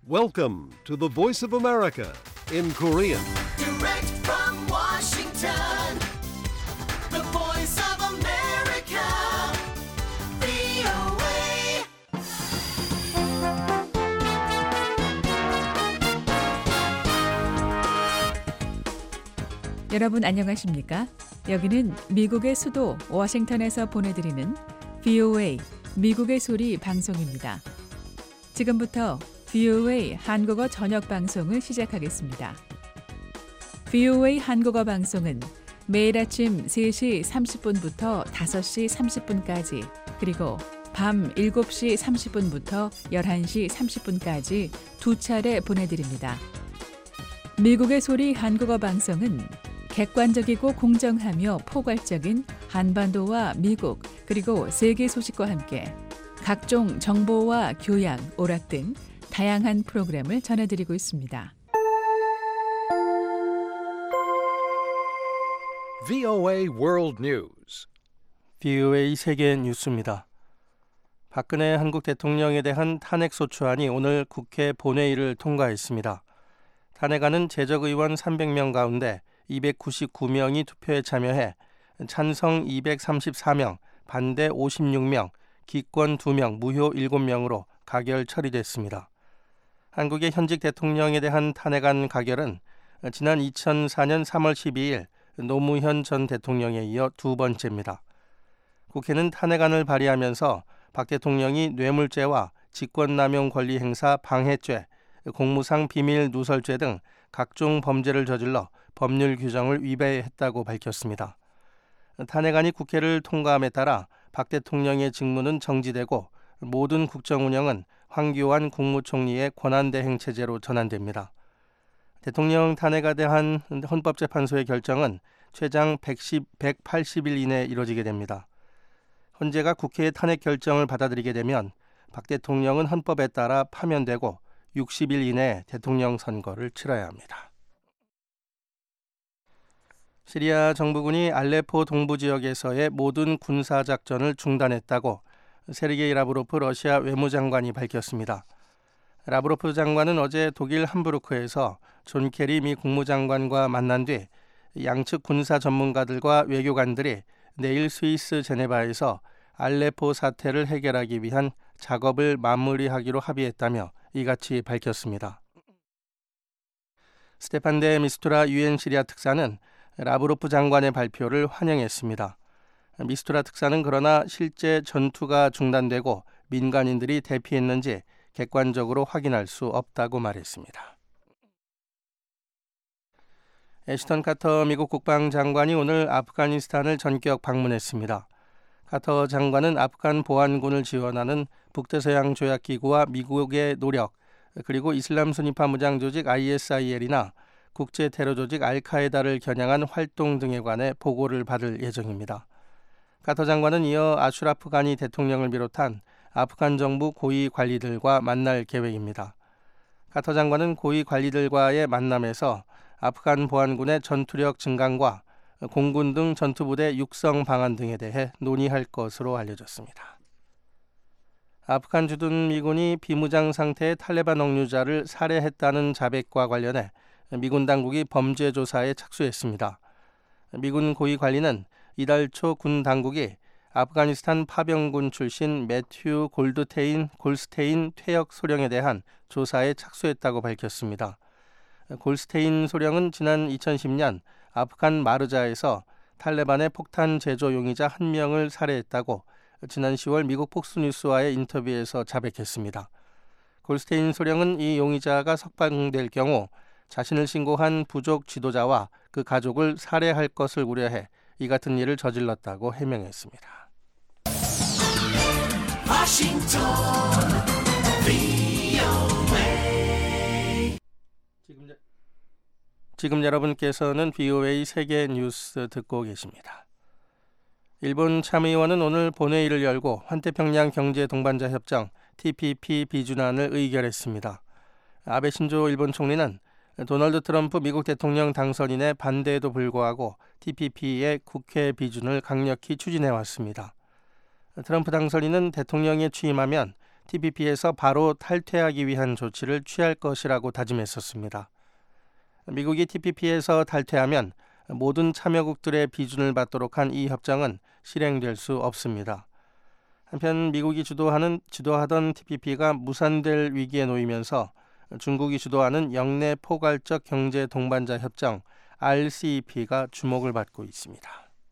Welcome to the Voice of America in Korean. Direct from Washington, the Voice of America, VOA. 여러분 안녕하십니까? 여기는 미국의 수도 워싱턴에서 보내드리는 VOA 미국의 소리 방송입니다. 지금부터 VOA 한국어 저녁 방송을 시작하겠습니다. VOA 한국어 방송은 매일 아침 3시 30분부터 5시 30분까지 그리고 밤 7시 30분부터 11시 30분까지 두 차례 보내드립니다. 미국의 소리 한국어 방송은 객관적이고 공정하며 포괄적인 한반도와 미국 그리고 세계 소식과 함께 각종 정보와 교양, 오락 등 다양한 프로그램을 전해드리고 있습니다. VOA World News. VOA 세계 뉴스입니다. 박근혜 한국 대통령에 대한 탄핵소추안이 오늘 국회 본회의를 통과했습니다. 탄핵안은 재적의원 300명 가운데 299명이 투표에 참여해 찬성 234명, 반대 56명, 기권 2명, 무효 7명으로 가결 처리됐습니다. 한국의 현직 대통령에 대한 탄핵안 가결은 지난 2004년 3월 12일 노무현 전 대통령에 이어 두 번째입니다. 국회는 탄핵안을 발의하면서 박 대통령이 뇌물죄와 직권남용 권리행사 방해죄, 공무상 비밀 누설죄 등 각종 범죄를 저질러 법률 규정을 위배했다고 밝혔습니다. 탄핵안이 국회를 통과함에 따라 박 대통령의 직무는 정지되고 모든 국정 운영은 황교안 국무총리의 권한대행 체제로 전환됩니다. 대통령 탄핵에 대한 헌법재판소의 결정은 최장 180일 이내에 이루어지게 됩니다. 헌재가 국회의 탄핵 결정을 받아들이게 되면 박 대통령은 헌법에 따라 파면되고 60일 이내에 대통령 선거를 치러야 합니다. 시리아 정부군이 알레포 동부 지역에서의 모든 군사작전을 중단했다고 세르게이 라브로프 러시아 외무장관이 밝혔습니다. 라브로프 장관은 어제 독일 함부르크에서 존 케리 미 국무장관과 만난 뒤 양측 군사 전문가들과 외교관들이 내일 스위스 제네바에서 알레포 사태를 해결하기 위한 작업을 마무리하기로 합의했다며 이같이 밝혔습니다. 스테판 데 미스투라 유엔 시리아 특사는 라브로프 장관의 발표를 환영했습니다. 미스투라 특사는 그러나 실제 전투가 중단되고 민간인들이 대피했는지 객관적으로 확인할 수 없다고 말했습니다. 애시턴 카터 미국 국방장관이 오늘 아프가니스탄을 전격 방문했습니다. 카터 장관은 아프간 보안군을 지원하는 북대서양 조약기구와 미국의 노력, 그리고 이슬람 순위파 무장 조직 ISIL이나 국제 테러 조직 알카에다를 겨냥한 활동 등에 관해 보고를 받을 예정입니다. 카터 장관은 이어 아슈라프 가니 대통령을 비롯한 아프간 정부 고위 관리들과 만날 계획입니다. 카터 장관은 고위 관리들과의 만남에서 아프간 보안군의 전투력 증강과 공군 등 전투부대 육성 방안 등에 대해 논의할 것으로 알려졌습니다. 아프간 주둔 미군이 비무장 상태의 탈레반 억류자를 살해했다는 자백과 관련해 미군 당국이 범죄 조사에 착수했습니다. 미군 고위 관리는 이달 초 군 당국이 아프가니스탄 파병군 출신 매튜 골스테인 퇴역 소령에 대한 조사에 착수했다고 밝혔습니다. 골스테인 소령은 지난 2010년 아프간 마르자에서 탈레반의 폭탄 제조 용의자 1명을 살해했다고 지난 10월 미국 폭스뉴스와의 인터뷰에서 자백했습니다. 골스테인 소령은 이 용의자가 석방될 경우 자신을 신고한 부족 지도자와 그 가족을 살해할 것을 우려해 이 같은 일을 저질렀다고 해명했습니다. 지금 여러분께서는 VOA 세계 뉴스 듣고 계십니다. 일본 참의원은 오늘 본회의를 열고 환태평양 경제 동반자 협정 TPP 비준안을 의결했습니다. 아베 신조 일본 총리는 도널드 트럼프 미국 대통령 당선인의 반대에도 불구하고 TPP의 국회 비준을 강력히 추진해왔습니다. 트럼프 당선인은 대통령에 취임하면 TPP에서 바로 탈퇴하기 위한 조치를 취할 것이라고 다짐했었습니다. 미국이 TPP에서 탈퇴하면 모든 참여국들의 비준을 받도록 한 이 협정은 실행될 수 없습니다. 한편 미국이 주도하던 TPP가 무산될 위기에 놓이면서 중국이 주도하는 영내 포괄적 경제 동반자 협정 RCEP가 주목을 받고 있습니다.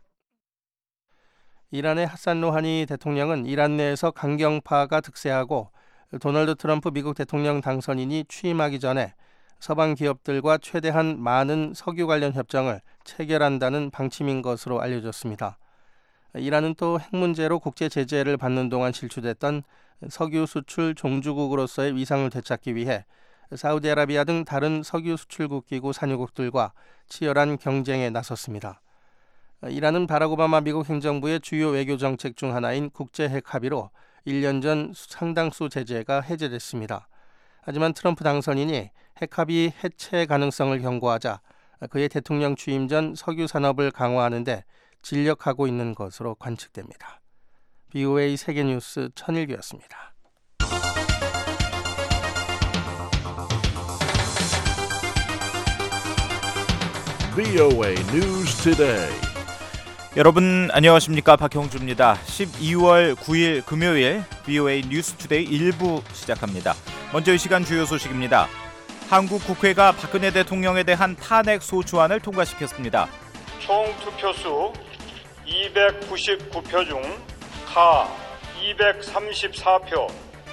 이란의 하산 로하니 대통령은 이란 내에서 강경파가 득세하고 도널드 트럼프 미국 대통령 당선인이 취임하기 전에 서방 기업들과 최대한 많은 석유 관련 협정을 체결한다는 방침인 것으로 알려졌습니다. 이란은 또 핵 문제로 국제 제재를 받는 동안 실추됐던 석유 수출 종주국으로서의 위상을 되찾기 위해 사우디아라비아 등 다른 석유 수출국 기구 산유국들과 치열한 경쟁에 나섰습니다. 이란은 바락 오바마 미국 행정부의 주요 외교 정책 중 하나인 국제 핵 합의로 1년 전 상당수 제재가 해제됐습니다. 하지만 트럼프 당선인이 핵 합의 해체 가능성을 경고하자 그의 대통령 취임 전 석유 산업을 강화하는 데 진력하고 있는 것으로 관측됩니다. BOA 세계뉴스 천일규였습니다. VOA News Today. 여러분 안녕하십니까? 박형주입니다. 12월 9일 금요일 VOA 뉴스 투데이 1부 시작합니다. 먼저 이 시간 주요 소식입니다. 한국 국회가 박근혜 대통령에 대한 탄핵 소추안을 통과시켰습니다. 총 투표수 299표 중 가 234표.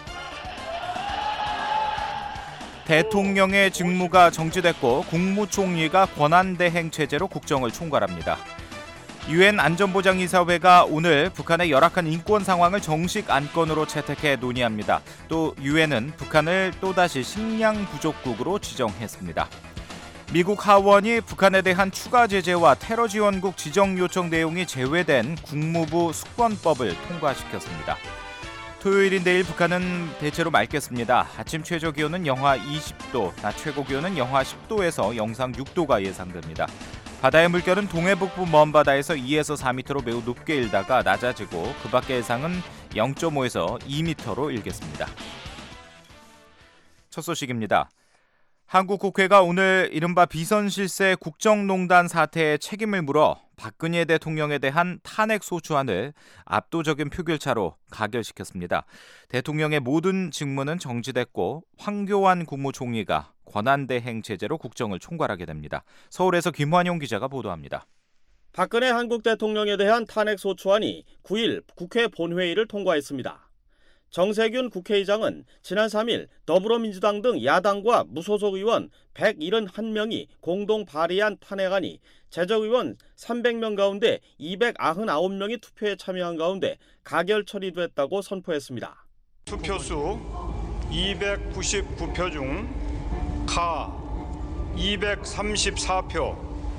대통령의 직무가 정지됐고 국무총리가 권한대행 체제로 국정을 총괄합니다. 유엔 안전보장이사회가 오늘 북한의 열악한 인권 상황을 정식 안건으로 채택해 논의합니다. 또 유엔은 북한을 또다시 식량 부족국으로 지정했습니다. 미국 하원이 북한에 대한 추가 제재와 테러 지원국 지정 요청 내용이 제외된 국무부 숙권법을 통과시켰습니다. 토요일인 내일 북한은 대체로 맑겠습니다. 아침 최저 기온은 영하 20도, 낮 최고 기온은 영하 10도에서 영상 6도가 예상됩니다. 바다의 물결은 동해북부 먼바다에서 2에서 4m로 매우 높게 일다가 낮아지고 그 밖의 해상은 0.5에서 2m로 일겠습니다. 첫 소식입니다. 한국 국회가 오늘 이른바 비선실세 국정농단 사태의 책임을 물어 박근혜 대통령에 대한 탄핵 소추안을 압도적인 표결차로 가결시켰습니다. 대통령의 모든 직무는 정지됐고 황교안 국무총리가 권한대행 체제로 국정을 총괄하게 됩니다. 서울에서 김환용 기자가 보도합니다. 박근혜 한국 대통령에 대한 탄핵 소추안이 9일 국회 본회의를 통과했습니다. 정세균 국회의장은 지난 3일 더불어민주당 등 야당과 무소속 의원 171명이 공동 발의한 탄핵안이 제적의원 300명 가운데 299명이 투표에 참여한 가운데 가결 처리됐다고 선포했습니다. 투표수 299표 중 가 234표,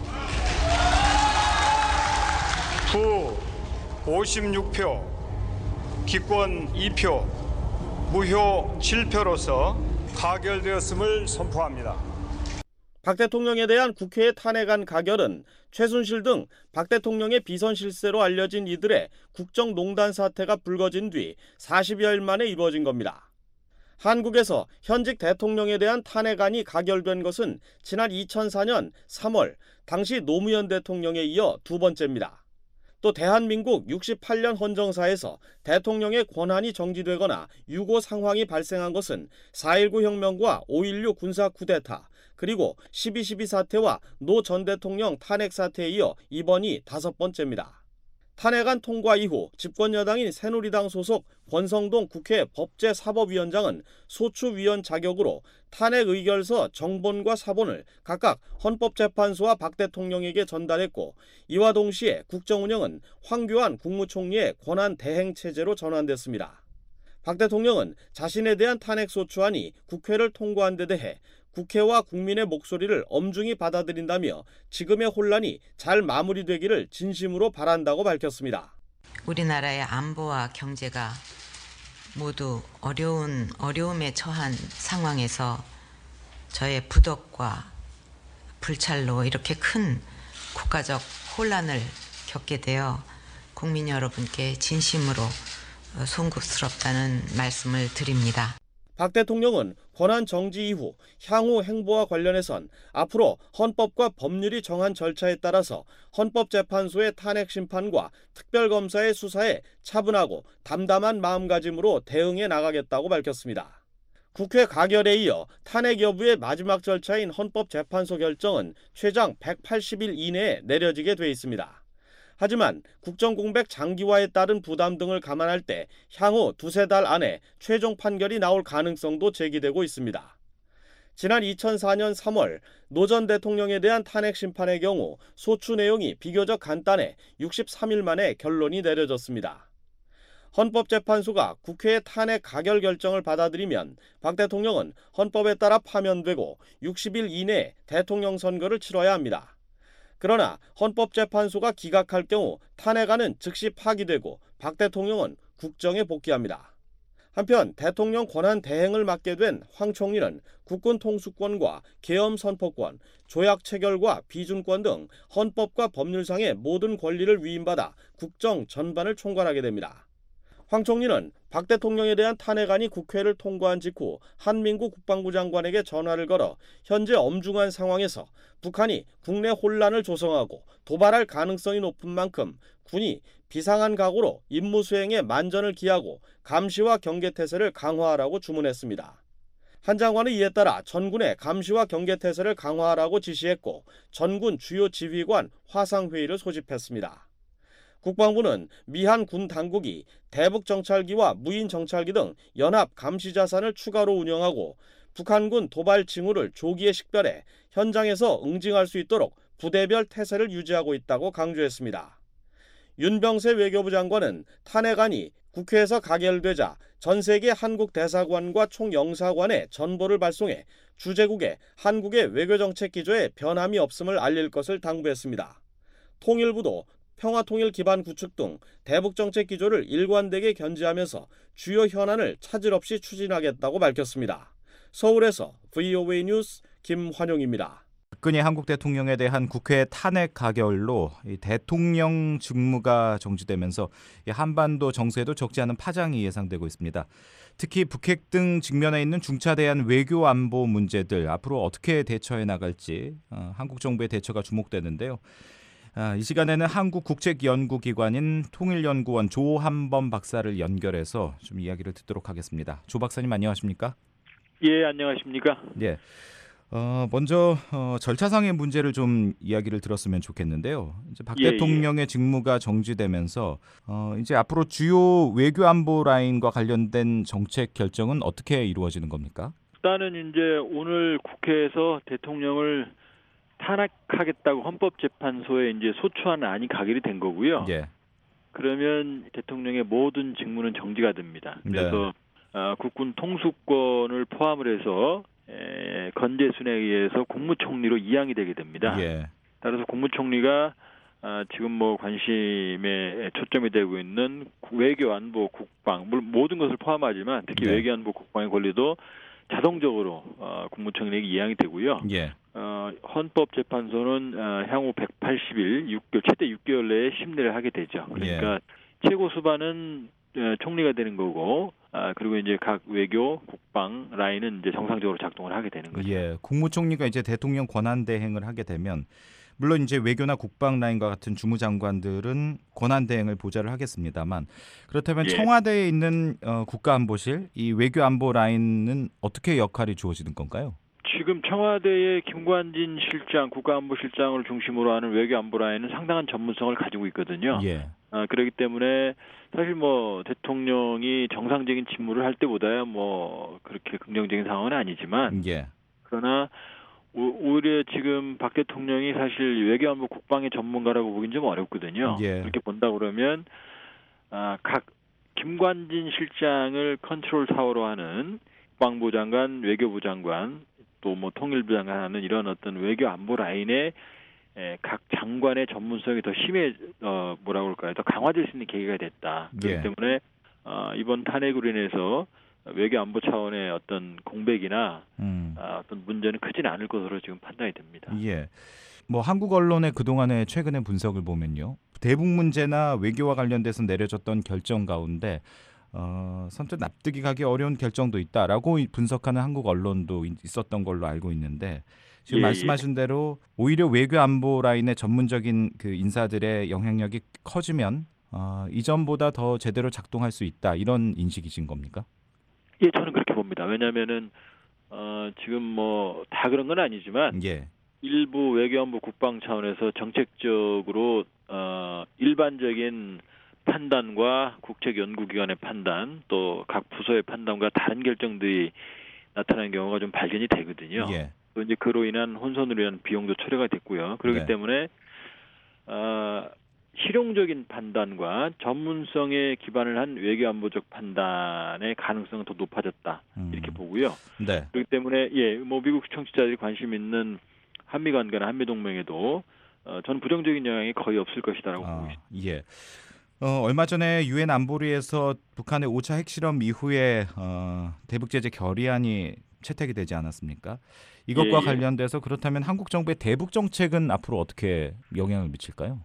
부 56표, 기권 2표, 무효 7표로서 가결되었음을 선포합니다. 박 대통령에 대한 국회의 탄핵안 가결은 최순실 등 박 대통령의 비선실세로 알려진 이들의 국정농단 사태가 불거진 뒤 40여일 만에 이루어진 겁니다. 한국에서 현직 대통령에 대한 탄핵안이 가결된 것은 지난 2004년 3월 당시 노무현 대통령에 이어 두 번째입니다. 또 대한민국 68년 헌정사에서 대통령의 권한이 정지되거나 유고 상황이 발생한 것은 4.19 혁명과 5.16 군사 쿠데타, 그리고 12.12 사태와 노 전 대통령 탄핵 사태에 이어 이번이 5번째입니다. 탄핵안 통과 이후 집권여당인 새누리당 소속 권성동 국회 법제사법위원장은 소추위원 자격으로 탄핵 의결서 정본과 사본을 각각 헌법재판소와 박 대통령에게 전달했고, 이와 동시에 국정운영은 황교안 국무총리의 권한 대행 체제로 전환됐습니다. 박 대통령은 자신에 대한 탄핵 소추안이 국회를 통과한 데 대해 국회와 국민의 목소리를 엄중히 받아들인다며 지금의 혼란이 잘 마무리되기를 진심으로 바란다고 밝혔습니다. 우리나라의 안보와 경제가 모두 어려움에 처한 상황에서 저의 부덕과 불찰로 이렇게 큰 국가적 혼란을 겪게 되어 국민 여러분께 진심으로 송구스럽다는 말씀을 드립니다. 박 대통령은 권한 정지 이후 향후 행보와 관련해선 앞으로 헌법과 법률이 정한 절차에 따라서 헌법재판소의 탄핵 심판과 특별검사의 수사에 차분하고 담담한 마음가짐으로 대응해 나가겠다고 밝혔습니다. 국회 가결에 이어 탄핵 여부의 마지막 절차인 헌법재판소 결정은 최장 180일 이내에 내려지게 돼 있습니다. 하지만 국정공백 장기화에 따른 부담 등을 감안할 때 향후 두세 달 안에 최종 판결이 나올 가능성도 제기되고 있습니다. 지난 2004년 3월 노 전 대통령에 대한 탄핵 심판의 경우 소추 내용이 비교적 간단해 63일 만에 결론이 내려졌습니다. 헌법재판소가 국회의 탄핵 가결 결정을 받아들이면 박 대통령은 헌법에 따라 파면되고 60일 이내에 대통령 선거를 치러야 합니다. 그러나 헌법재판소가 기각할 경우 탄핵안은 즉시 파기되고 박 대통령은 국정에 복귀합니다. 한편 대통령 권한 대행을 맡게 된 황 총리는 국군 통수권과 계엄 선포권, 조약 체결과 비준권 등 헌법과 법률상의 모든 권리를 위임받아 국정 전반을 총괄하게 됩니다. 황 총리는 박 대통령에 대한 탄핵안이 국회를 통과한 직후 한민구 국방부 장관에게 전화를 걸어 현재 엄중한 상황에서 북한이 국내 혼란을 조성하고 도발할 가능성이 높은 만큼 군이 비상한 각오로 임무 수행에 만전을 기하고 감시와 경계태세를 강화하라고 주문했습니다. 한 장관은 이에 따라 전군의 감시와 경계태세를 강화하라고 지시했고 전군 주요 지휘관 화상회의를 소집했습니다. 국방부는 미한 군 당국이 대북 정찰기와 무인 정찰기 등 연합 감시 자산을 추가로 운영하고 북한군 도발 징후를 조기에 식별해 현장에서 응징할 수 있도록 부대별 태세를 유지하고 있다고 강조했습니다. 윤병세 외교부 장관은 탄핵안이 국회에서 가결되자 전 세계 한국 대사관과 총영사관에 전보를 발송해 주재국에 한국의 외교정책 기조에 변함이 없음을 알릴 것을 당부했습니다. 통일부도 평화통일 기반 구축 등 대북정책 기조를 일관되게 견지하면서 주요 현안을 차질 없이 추진하겠다고 밝혔습니다. 서울에서 VOA 뉴스 김환용입니다. 박근혜 한국 대통령에 대한 국회 탄핵 가결로 대통령 직무가 정지되면서 한반도 정세에도 적지 않은 파장이 예상되고 있습니다. 특히 북핵 등 직면해 있는 중차대한 외교 안보 문제들 앞으로 어떻게 대처해 나갈지 한국 정부의 대처가 주목되는데요. 이 시간에는 한국국책연구기관인 통일연구원 조한범 박사를 연결해서 좀 이야기를 듣도록 하겠습니다. 조 박사님 안녕하십니까? 예, 안녕하십니까? 예. 먼저 절차상의 문제를 좀 이야기를 들었으면 좋겠는데요. 이제 박 대통령의 직무가 정지되면서 이제 앞으로 주요 외교 안보 라인과 관련된 정책 결정은 어떻게 이루어지는 겁니까? 일단은 이제 오늘 국회에서 대통령을 탄핵하겠다고 헌법재판소에 이제 소추하는 안이 가결이 된 거고요. 예. 그러면 대통령의 모든 직무는 정지가 됩니다. 그래서 국군 통수권을 포함을 해서 건재순에 의해서 국무총리로 이양이 되게 됩니다. 예. 따라서 국무총리가 지금 뭐 관심에 초점이 되고 있는 외교, 안보, 국방 물론 모든 것을 포함하지만 특히 외교, 안보, 국방의 권리도 자동적으로 국무총리에게 이양이 되고요. 예. 헌법재판소는 향후 180일, 최대 6개월 내에 심리를 하게 되죠. 그러니까 최고 수반은 총리가 되는 거고, 그리고 이제 각 외교, 국방 라인은 이제 정상적으로 작동을 하게 되는 거죠. 예, 국무총리가 이제 대통령 권한 대행을 하게 되면 물론 이제 외교나 국방 라인과 같은 주무장관들은 권한 대행을 보좌를 하겠습니다만 그렇다면 청와대에 있는 국가안보실, 이 외교안보 라인은 어떻게 역할이 주어지는 건가요? 지금 청와대의 김관진 실장, 국가안보실장을 중심으로 하는 외교안보 라인은 상당한 전문성을 가지고 있거든요. 예. 그렇기 때문에 사실 뭐 대통령이 정상적인 직무를 할 때보다야 뭐 그렇게 긍정적인 상황은 아니지만 그러나 오히려 지금 박 대통령이 사실 외교안보 국방의 전문가라고 보긴 좀 어렵거든요. 그렇게 본다 그러면 각 김관진 실장을 컨트롤 타워로 하는 국방부 장관, 외교부 장관, 또 뭐 통일부 장관 하는 이런 어떤 외교안보 라인의 각 장관의 전문성이 더 뭐라고 할까요? 더 강화될 수 있는 계기가 됐다. 그렇기 때문에 이번 탄핵으로 인해서 외교안보 차원의 어떤 공백이나 어떤 문제는 크지는 않을 것으로 지금 판단이 됩니다. 예. 뭐 한국 언론의 그동안의 최근의 분석을 보면요. 대북 문제나 외교와 관련돼서 내려졌던 결정 가운데 선뜻 납득이 가기 어려운 결정도 있다라고 분석하는 한국 언론도 있었던 걸로 알고 있는데 지금 말씀하신 대로 오히려 외교 안보 라인의 전문적인 그 인사들의 영향력이 커지면 이전보다 더 제대로 작동할 수 있다 이런 인식이신 겁니까? 예, 저는 그렇게 봅니다. 왜냐하면은 지금 뭐 다 그런 건 아니지만 일부 외교안보 국방 차원에서 정책적으로 일반적인 판단과 국책연구기관의 판단 또 각 부서의 판단과 다른 결정들이 나타나는 경우가 좀 발견이 되거든요. 또 이제 그로 인한 혼선으로 인한 비용도 초래가 됐고요. 그렇기 때문에 실용적인 판단과 전문성에 기반을 한 외교안보적 판단의 가능성은 더 높아졌다 이렇게 보고요. 그렇기 때문에 뭐 미국 청취자들이 관심 있는 한미 관계나 한미 동맹에도 저는 부정적인 영향이 거의 없을 것이다라고 보고 있습니다. 얼마 전에 유엔 안보리에서 북한의 5차 핵실험 이후에 대북 제재 결의안이 채택이 되지 않았습니까? 이것과 관련돼서 그렇다면 한국 정부의 대북 정책은 앞으로 어떻게 영향을 미칠까요?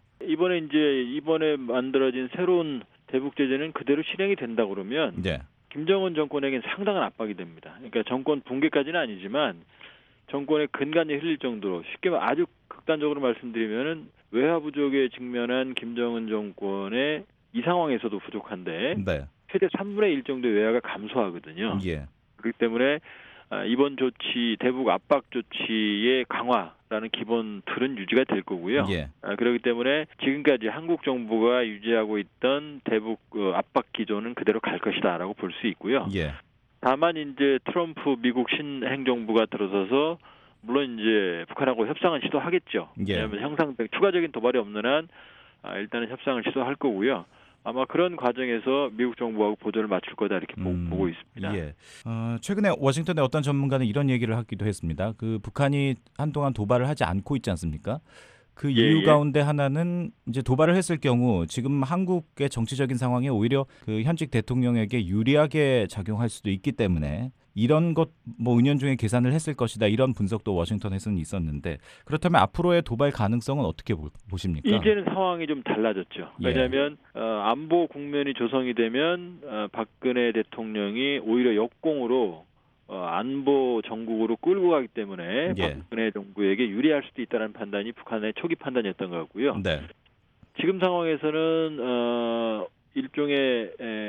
이번에 만들어진 새로운 대북 제재는 그대로 실행이 된다 그러면 김정은 정권에게는 상당한 압박이 됩니다. 그러니까 정권 붕괴까지는 아니지만 정권의 근간이 흘릴 정도로 쉽게 아주 극단적으로 말씀드리면은 외화 부족에 직면한 김정은 정권의 이 상황에서도 부족한데 최대 3분의 1 정도의 외화가 감소하거든요. 그렇기 때문에 이번 조치 대북 압박 조치의 강화라는 기본 틀은 유지가 될 거고요. 그렇기 때문에 지금까지 한국 정부가 유지하고 있던 대북 압박 기조는 그대로 갈 것이다라고 볼 수 있고요. 다만 이제 트럼프 미국 신행정부가 들어서서 물론 이제 북한하고 협상은 시도하겠죠. 왜냐하면 추가적인 도발이 없는 한 일단은 협상을 시도할 거고요. 아마 그런 과정에서 미국 정부하고 보조를 맞출 거다 이렇게 보고 있습니다. 최근에 워싱턴의 어떤 전문가는 이런 얘기를 하기도 했습니다. 그 북한이 한동안 도발을 하지 않고 있지 않습니까? 그 이유 가운데 하나는 이제 도발을 했을 경우 지금 한국의 정치적인 상황에 오히려 그 현직 대통령에게 유리하게 작용할 수도 있기 때문에 이런 것 뭐 은연중에 계산을 했을 것이다 이런 분석도 워싱턴에서는 있었는데 그렇다면 앞으로의 도발 가능성은 어떻게 보십니까? 이제는 상황이 좀 달라졌죠. 왜냐하면 안보 국면이 조성이 되면 박근혜 대통령이 오히려 역공으로 안보 정국으로 끌고 가기 때문에 박근혜 정부에게 유리할 수도 있다는 판단이 북한의 초기 판단이었던 것 같고요. 지금 상황에서는 일종의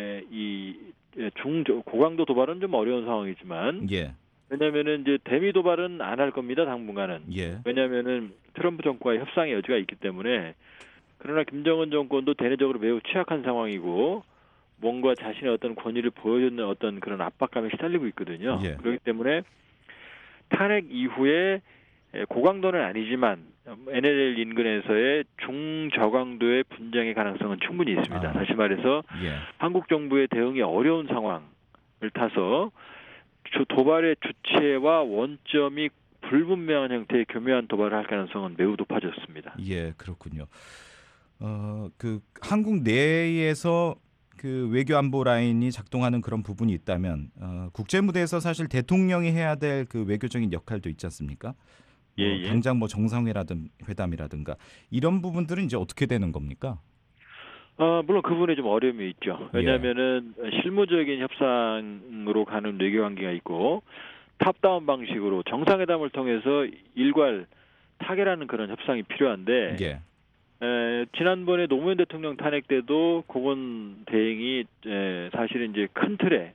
고강도 도발은 좀 어려운 상황이지만 왜냐하면은 이제 대미 도발은 안 할 겁니다 당분간은. 왜냐하면은 트럼프 정권과의 협상의 여지가 있기 때문에. 그러나 김정은 정권도 대내적으로 매우 취약한 상황이고 뭔가 자신의 어떤 권위를 보여주는 어떤 그런 압박감에 시달리고 있거든요. 그렇기 때문에 탄핵 이후에 고강도는 아니지만 NLL 인근에서의 중저강도의 분쟁의 가능성은 충분히 있습니다. 다시 말해서 한국 정부의 대응이 어려운 상황을 타서 도발의 주체와 원점이 불분명한 형태의 교묘한 도발을 할 가능성은 매우 높아졌습니다. 그렇군요. 그 한국 내에서 그 외교 안보 라인이 작동하는 그런 부분이 있다면 국제 무대에서 사실 대통령이 해야 될 그 외교적인 역할도 있지 않습니까? 당장 뭐 정상회담이라든가 이런 부분들은 이제 어떻게 되는 겁니까? 물론 그 부분에 좀 어려움이 있죠. 왜냐하면은 실무적인 협상으로 가는 외교 관계가 있고 탑다운 방식으로 정상회담을 통해서 일괄 타결하는 그런 협상이 필요한데 지난번에 노무현 대통령 탄핵 때도 그건 대행이 사실은 이제 큰 틀에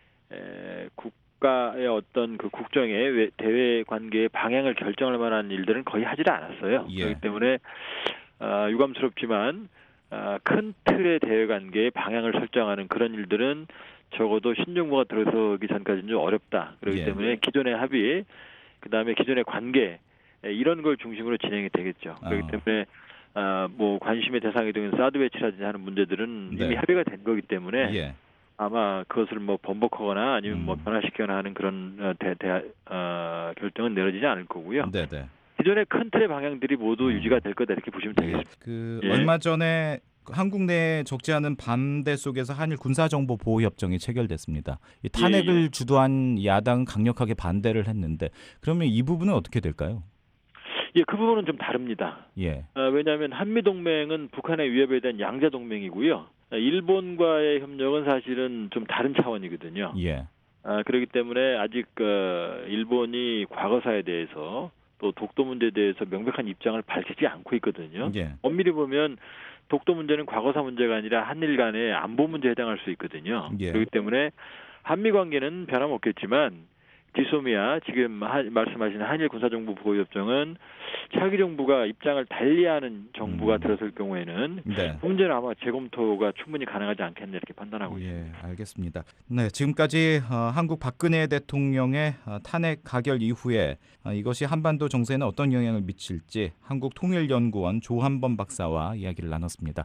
국가의 어떤 그 국정의 대외 관계의 방향을 결정할 만한 일들은 거의 하지를 않았어요. 그렇기 때문에 유감스럽지만 큰 틀의 대외 관계의 방향을 설정하는 그런 일들은 적어도 신정부가 들어서기 전까지는 좀 어렵다. 그렇기 때문에 기존의 합의, 그다음에 기존의 관계 이런 걸 중심으로 진행이 되겠죠. 그렇기 때문에 뭐 관심의 대상이 되는 사드 배치라든지 하는 문제들은 이미 합의가 된 거기 때문에 아마 그것을 뭐 번복하거나 아니면 뭐 변화시키거나 하는 그런 결정은 내려지지 않을 거고요. 기존의 큰 틀의 방향들이 모두 유지가 될 거다 이렇게 보시면 되겠습니다. 얼마 전에 한국 내에 적지 않은 반대 속에서 한일 군사정보보호협정이 체결됐습니다. 이 탄핵을 주도한 야당은 강력하게 반대를 했는데 그러면 이 부분은 어떻게 될까요? 그 부분은 좀 다릅니다. 왜냐하면 한미동맹은 북한의 위협에 대한 양자동맹이고요. 일본과의 협력은 사실은 좀 다른 차원이거든요. 예. 그렇기 때문에 아직 일본이 과거사에 대해서 또 독도 문제에 대해서 명백한 입장을 밝히지 않고 있거든요. 예. 엄밀히 보면 독도 문제는 과거사 문제가 아니라 한일 간의 안보 문제에 해당할 수 있거든요. 예. 그렇기 때문에 한미 관계는 변함없겠지만 지소미아 지금 말씀하신 한일 군사정보 보호협정은 차기 정부가 입장을 달리하는 정부가 들어설 경우에는 네. 문제는 아마 재검토가 충분히 가능하지 않겠나 이렇게 판단하고 있습니다. 예, 알겠습니다. 네, 지금까지 한국 박근혜 대통령의 탄핵 가결 이후에 이것이 한반도 정세에는 어떤 영향을 미칠지 한국통일연구원 조한범 박사와 이야기를 나눴습니다.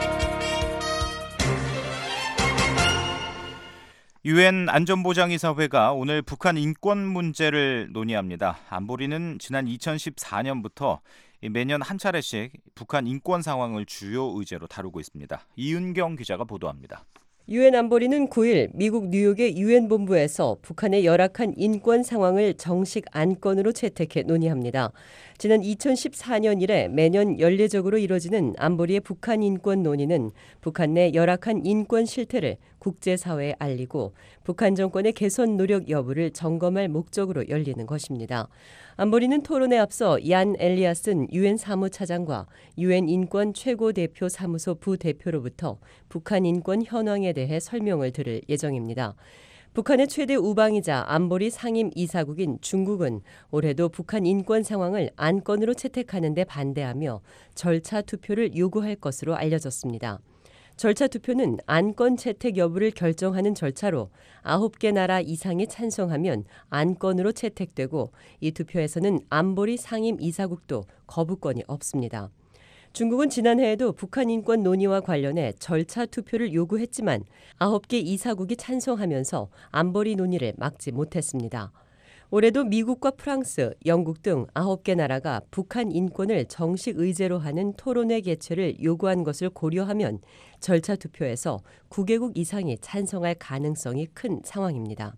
유엔 안전보장이사회가 오늘 북한 인권 문제를 논의합니다. 안보리는 지난 2014년부터 매년 한 차례씩 북한 인권 상황을 주요 의제로 다루고 있습니다. 이은경 기자가 보도합니다. 유엔 안보리는 9일 미국 뉴욕의 유엔 본부에서 북한의 열악한 인권 상황을 정식 안건으로 채택해 논의합니다. 지난 2014년 이래 매년 연례적으로 이뤄지는 안보리의 북한 인권 논의는 북한 내 열악한 인권 실태를 국제사회에 알리고 북한 정권의 개선 노력 여부를 점검할 목적으로 열리는 것입니다. 안보리는 토론에 앞서 얀 엘리아슨 유엔 사무차장과 유엔 인권 최고대표 사무소 부대표로부터 북한 인권 현황에 대해 설명을 들을 예정입니다. 북한의 최대 우방이자 안보리 상임 이사국인 중국은 올해도 북한 인권 상황을 안건으로 채택하는 데 반대하며 절차 투표를 요구할 것으로 알려졌습니다. 절차 투표는 안건 채택 여부를 결정하는 절차로 9개 나라 이상이 찬성하면 안건으로 채택되고 이 투표에서는 안보리 상임 이사국도 거부권이 없습니다. 중국은 지난해에도 북한 인권 논의와 관련해 절차 투표를 요구했지만 9개 이사국이 찬성하면서 안보리 논의를 막지 못했습니다. 올해도 미국과 프랑스, 영국 등 9개 나라가 북한 인권을 정식 의제로 하는 토론회 개최를 요구한 것을 고려하면 절차 투표에서 9개국 이상이 찬성할 가능성이 큰 상황입니다.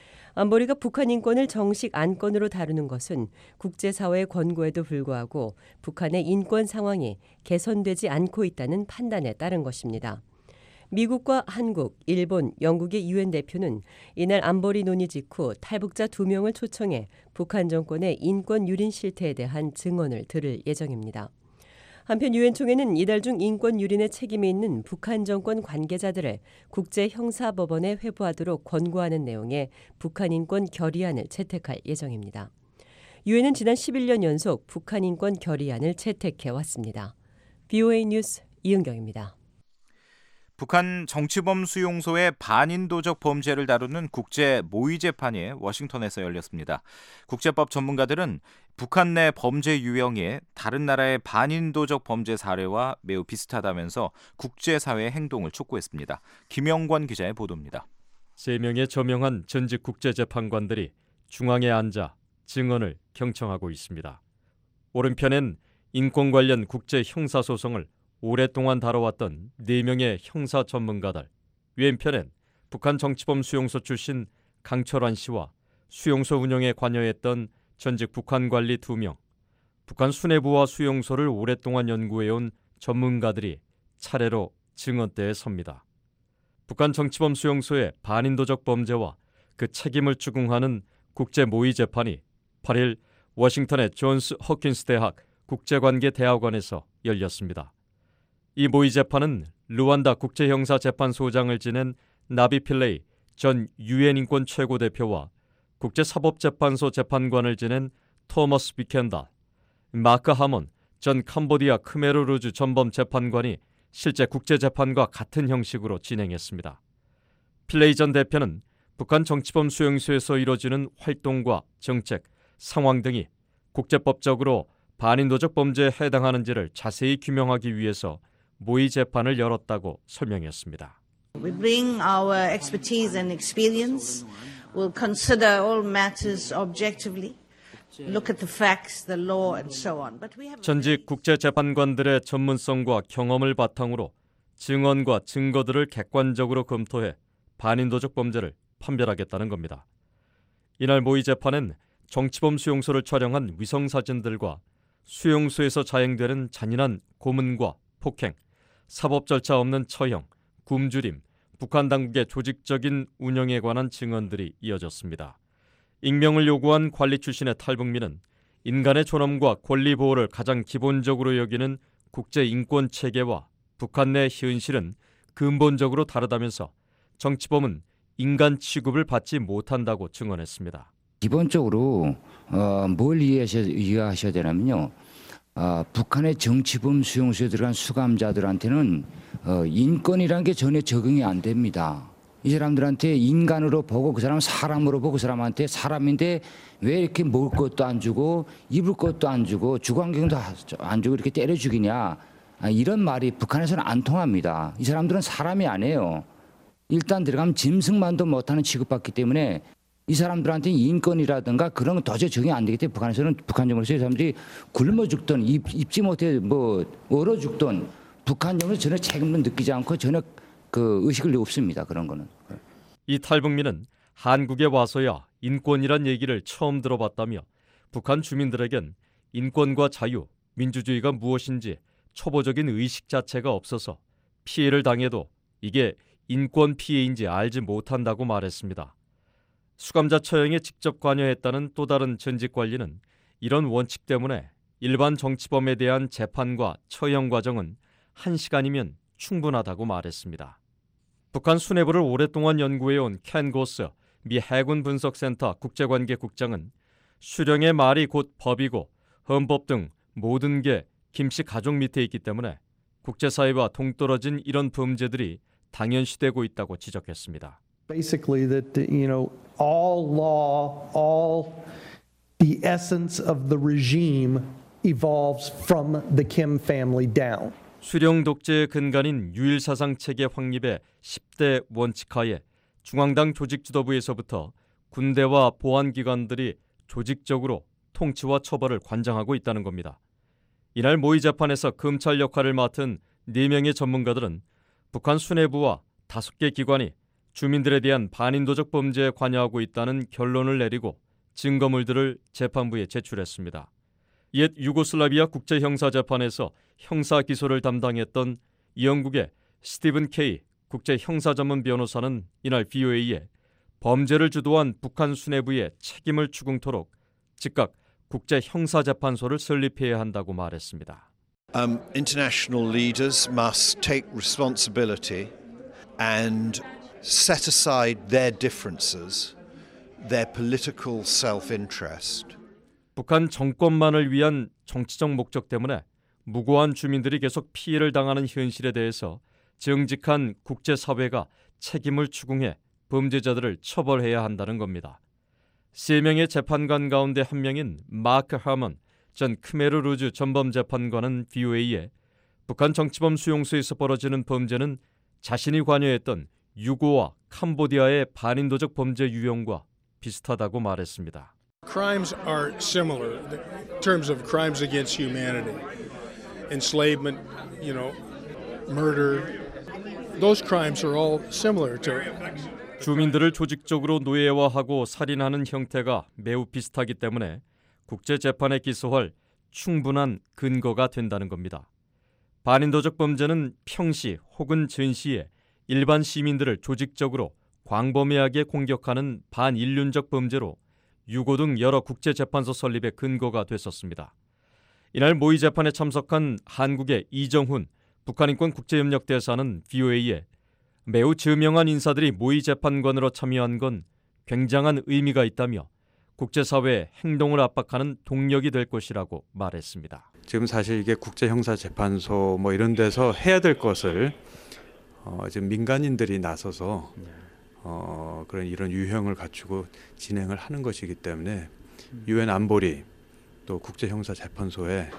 안보리가 북한 인권을 정식 안건으로 다루는 것은 국제사회의 권고에도 불구하고 북한의 인권 상황이 개선되지 않고 있다는 판단에 따른 것입니다. 미국과 한국, 일본, 영국의 유엔 대표는 이날 안보리 논의 직후 탈북자 2명을 초청해 북한 정권의 인권 유린 실태에 대한 증언을 들을 예정입니다. 한편 유엔 총회는 이달 중 인권 유린의 책임이 있는 북한 정권 관계자들을 국제형사법원에 회부하도록 권고하는 내용의 북한 인권 결의안을 채택할 예정입니다. 유엔은 지난 11년 연속 북한 인권 결의안을 채택해 왔습니다. VOA 뉴스 이은경입니다. 북한 정치범 수용소의 반인도적 범죄를 다루는 국제 모의 재판이 워싱턴에서 열렸습니다. 국제법 전문가들은 북한 내 범죄 유형이 다른 나라의 반인도적 범죄 사례와 매우 비슷하다면서 국제사회의 행동을 촉구했습니다. 김영권 기자의 보도입니다. 3명의 저명한 전직 국제재판관들이 중앙에 앉아 증언을 경청하고 있습니다. 오른편엔 인권 관련 국제 형사소송을 오랫동안 다뤄왔던 4명의 형사 전문가들, 왼편엔 북한 정치범 수용소 출신 강철환 씨와 수용소 운영에 관여했던 전직 북한 관리 2명, 북한 수뇌부와 수용소를 오랫동안 연구해온 전문가들이 차례로 증언대에 섭니다. 북한 정치범 수용소의 반인도적 범죄와 그 책임을 추궁하는 국제 모의 재판이 8일 워싱턴의 존스 허킨스 대학 국제관계대학원에서 열렸습니다. 이 모의 재판은 루안다 국제형사재판소장을 지낸 나비 필레이 전 유엔 인권 최고대표와 국제사법재판소 재판관을 지낸 토머스 비켄다, 마크 하몬 전 캄보디아 크메르루즈 전범 재판관이 실제 국제재판과 같은 형식으로 진행했습니다. 필레이 전 대표는 북한 정치범 수용소에서 이뤄지는 활동과 정책, 상황 등이 국제법적으로 반인도적 범죄에 해당하는지를 자세히 규명하기 위해서 모의 재판을 열었다고 설명했습니다. We bring our expertise and experience. We'll consider all matters objectively. Look at the facts, the law, and so on. But we have 전직 국제재판관들의 전문성과 경험을 바탕으로 증언과 증거들을 객관적으로 검토해 반인도적 범죄를 판별하겠다는 겁니다. 이날 모의 재판은 정치범 수용소를 촬영한 위성사진들과 수용소에서 자행되는 잔인한 고문과 폭행, 사법 절차 없는 처형, 굶주림, 북한 당국의 조직적인 운영에 관한 증언들이 이어졌습니다. 익명을 요구한 관리 출신의 탈북민은 인간의 존엄과 권리 보호를 가장 기본적으로 여기는 국제인권 체계와 북한 내 현실은 근본적으로 다르다면서 정치범은 인간 취급을 받지 못한다고 증언했습니다. 기본적으로 뭘 이해하셔야 되냐면요. 북한의 정치범 수용소에 들어간 수감자들한테는 인권이라는 게 전혀 적용이 안 됩니다. 이 사람들한테 인간으로 보고 그 사람 사람으로 보고 그 사람한테 사람인데 왜 이렇게 먹을 것도 안 주고 입을 것도 안 주고 주거환경도 안 주고 이렇게 때려 죽이냐. 이런 말이 북한에서는 안 통합니다. 이 사람들은 사람이 아니에요. 일단 들어가면 짐승만도 못하는 취급받기 때문에 이 사람들한테 인권이라든가 그런 건 도저히 적용이 안 되기 때문에 북한에서는 북한 정부에서 이 사람들이 굶어 죽든 입지 못해 얼어 죽든 북한 정부에서 전혀 책임을 느끼지 않고 전혀 그 의식을 없습니다. 그런 거는. 이 탈북민은 한국에 와서야 인권이란 얘기를 처음 들어봤다며 북한 주민들에겐 인권과 자유, 민주주의가 무엇인지 초보적인 의식 자체가 없어서 피해를 당해도 이게 인권 피해인지 알지 못한다고 말했습니다. 수감자 처형에 직접 관여했다는 또 다른 전직 관리는 이런 원칙 때문에 일반 정치범에 대한 재판과 처형 과정은 1시간이면 충분하다고 말했습니다. 북한 수뇌부를 오랫동안 연구해온 켄 고스 미 해군 분석센터 국제관계국장은 수령의 말이 곧 법이고 헌법 등 모든 게 김씨 가족 밑에 있기 때문에 국제사회와 동떨어진 이런 범죄들이 당연시되고 있다고 지적했습니다. Basically that all law, all the essence of the regime evolves from the Kim family down. 수령 독재의 근간인 유일사상 체계 확립의 10대 원칙하에 중앙당 조직 지도부에서부터 군대와 보안기관들이 조직적으로 통치와 처벌을 관장하고 있다는 겁니다. 이날 모의 재판에서 검찰 역할을 맡은 4명의 전문가들은 북한 수뇌부와 5개 기관이 주민들에 대한 반인도적 범죄에 관여하고 있다는 결론을 내리고 증거물들을 재판부에 제출했습니다. 옛 유고슬라비아 국제형사재판에서 형사 기소를 담당했던 영국의 스티븐 케이 국제형사전문 변호사는 이날 VOA에 범죄를 주도한 북한 수뇌부의 책임을 추궁토록 즉각 국제형사재판소를 설립해야 한다고 말했습니다. International leaders must take responsibility and set aside their differences, their political self-interest. 북한 정권만을 위한 정치적 목적 때문에 무고한 주민들이 계속 피해를 당하는 현실에 대해서 정직한 국제사회가 책임을 추궁해 범죄자들을 처벌해야 한다는 겁니다. 3명의 재판관 가운데 한 명인 마크 하먼 전 크메르 루즈 전범재판관은 VOA에 북한 정치범 수용소에서 벌어지는 범죄는 자신이 관여했던 유고와 캄보디아의 반인도적 범죄 유형과 비슷하다고 말했습니다. Crimes are similar in terms of crimes against humanity. Enslavement, murder. Those crimes are all similar to 주민들을 조직적으로 노예화하고 살인하는 형태가 매우 비슷하기 때문에 국제재판에 기소할 충분한 근거가 된다는 겁니다. 반인도적 범죄는 평시 혹은 전시에 일반 시민들을 조직적으로 광범위하게 공격하는 반인륜적 범죄로 유고 등 여러 국제재판소 설립의 근거가 됐었습니다. 이날 모의 재판에 참석한 한국의 이정훈 북한인권국제협력대사는 VOA에 매우 저명한 인사들이 모의 재판관으로 참여한 건 굉장한 의미가 있다며 국제사회의 행동을 압박하는 동력이 될 것이라고 말했습니다. 지금 사실 이게 국제형사재판소 이런 데서 해야 될 것을 지금 민간인들이 나서서 그런 이런 유형을 갖추고 진행을 하는 것이기 때문에 유엔 안보리 또 국제형사재판소에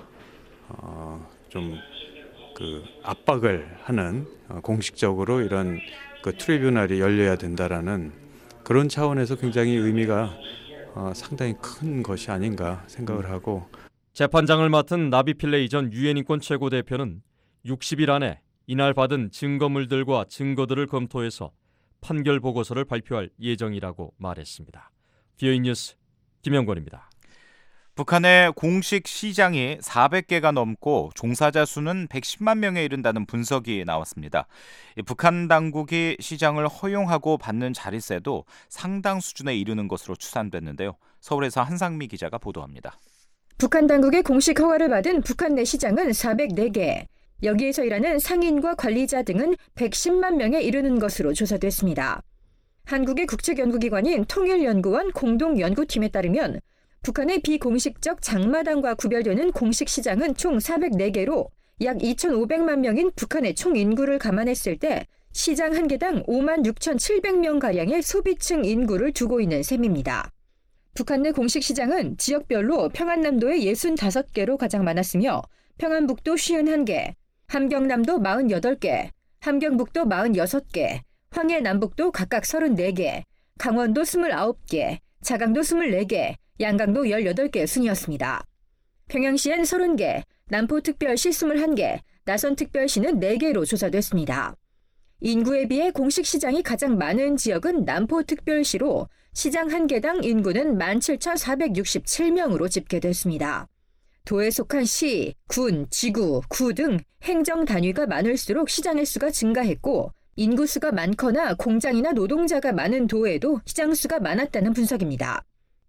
좀 그 압박을 하는 공식적으로 이런 그 트리뷰널이 열려야 된다라는 그런 차원에서 굉장히 의미가 상당히 큰 것이 아닌가 생각을 하고 재판장을 맡은 나비 필레이 전 유엔 인권 최고 대표는 60일 안에 이날 받은 증거물들과 증거들을 검토해서 판결 보고서를 발표할 예정이라고 말했습니다. VOA 뉴스 김영권입니다. 북한의 공식 시장이 400개가 넘고 종사자 수는 110만 명에 이른다는 분석이 나왔습니다. 북한 당국이 시장을 허용하고 받는 자릿세도 상당 수준에 이르는 것으로 추산됐는데요. 서울에서 한상미 기자가 보도합니다. 북한 당국의 공식 허가를 받은 북한 내 시장은 404개. 여기에서 일하는 상인과 관리자 등은 110만 명에 이르는 것으로 조사됐습니다. 한국의 국책연구기관인 통일연구원 공동연구팀에 따르면 북한의 비공식적 장마당과 구별되는 공식 시장은 총 404개로 약 2,500만 명인 북한의 총 인구를 감안했을 때 시장 한 개당 56,700명가량의 소비층 인구를 두고 있는 셈입니다. 북한 내 공식 시장은 지역별로 평안남도의 65개로 가장 많았으며 평안북도 51개, 함경남도 48개, 함경북도 46개, 황해남북도 각각 34개, 강원도 29개, 자강도 24개, 양강도 18개 순이었습니다. 평양시엔 30개, 남포특별시 21개, 나선특별시는 4개로 조사됐습니다. 인구에 비해 공식 시장이 가장 많은 지역은 남포특별시로 시장 한 개당 인구는 17,467명으로 집계됐습니다. 도에 속한 시, 군, 지구, 구 등 행정 단위가 많을수록 시장의 수가 증가했고 인구수가 많거나 공장이나 노동자가 많은 도에도 시장 수가 많았다는 분석입니다.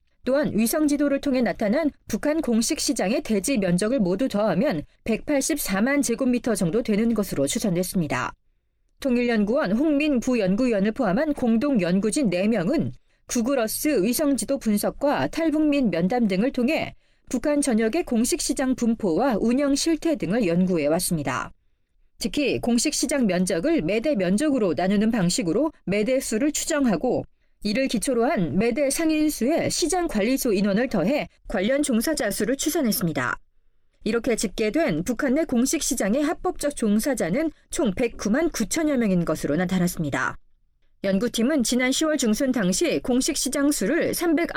또한 위성지도를 통해 나타난 북한 공식 시장의 대지 면적을 모두 더하면 184만 제곱미터 정도 되는 것으로 추산됐습니다. 통일연구원 홍민 부연구위원을 포함한 공동연구진 4명은 구글어스 위성지도 분석과 탈북민 면담 등을 통해 북한 전역의 공식 시장 분포와 운영 실태 등을 연구해 왔습니다. 특히 공식 시장 면적을 매대 면적으로 나누는 방식으로 매대 수를 추정하고 이를 기초로 한 매대 상인수에 시장 관리소 인원을 더해 관련 종사자 수를 추산했습니다. 이렇게 집계된 북한 내 공식 시장의 합법적 종사자는 총 109만 9천여 명인 것으로 나타났습니다. 연구팀은 지난 10월 중순 당시 공식 시장 수를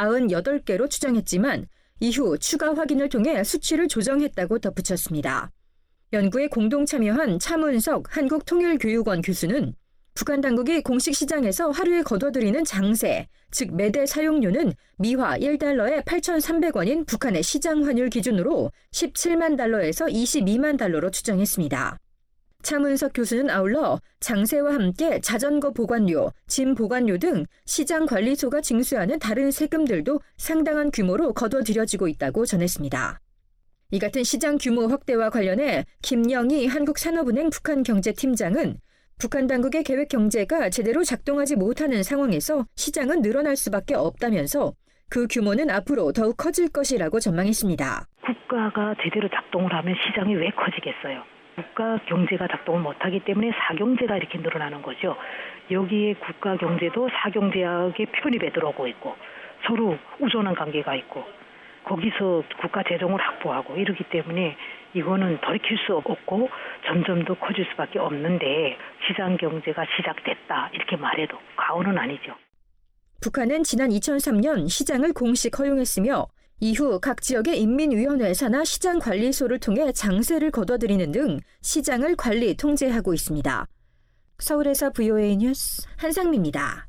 398개로 추정했지만 이후 추가 확인을 통해 수치를 조정했다고 덧붙였습니다. 연구에 공동 참여한 차문석 한국통일교육원 교수는 북한 당국이 공식 시장에서 하루에 거둬들이는 장세, 즉 매대 사용료는 미화 1달러에 8,300원인 북한의 시장 환율 기준으로 17만 달러에서 22만 달러로 추정했습니다. 차문석 교수는 아울러 장세와 함께 자전거 보관료, 짐 보관료 등 시장 관리소가 징수하는 다른 세금들도 상당한 규모로 거둬들여지고 있다고 전했습니다. 이 같은 시장 규모 확대와 관련해 김영희 한국산업은행 북한경제팀장은 북한 당국의 계획 경제가 제대로 작동하지 못하는 상황에서 시장은 늘어날 수밖에 없다면서 그 규모는 앞으로 더욱 커질 것이라고 전망했습니다. 국가가 제대로 작동을 하면 시장이 왜 커지겠어요? 국가 경제가 작동을 못하기 때문에 사경제가 이렇게 늘어나는 거죠. 여기에 국가 경제도 사경제학의 편입에 들어오고 있고 서로 우존한 관계가 있고 거기서 국가 재정을 확보하고 이러기 때문에 이거는 돌이킬 수 없고 점점 더 커질 수밖에 없는데 시장 경제가 시작됐다 이렇게 말해도 과언은 아니죠. 북한은 지난 2003년 시장을 공식 허용했으며 이후 각 지역의 인민위원회 산하 시장관리소를 통해 장세를 거둬들이는 등 시장을 관리 통제하고 있습니다. 서울에서 VOA 뉴스 한상미입니다.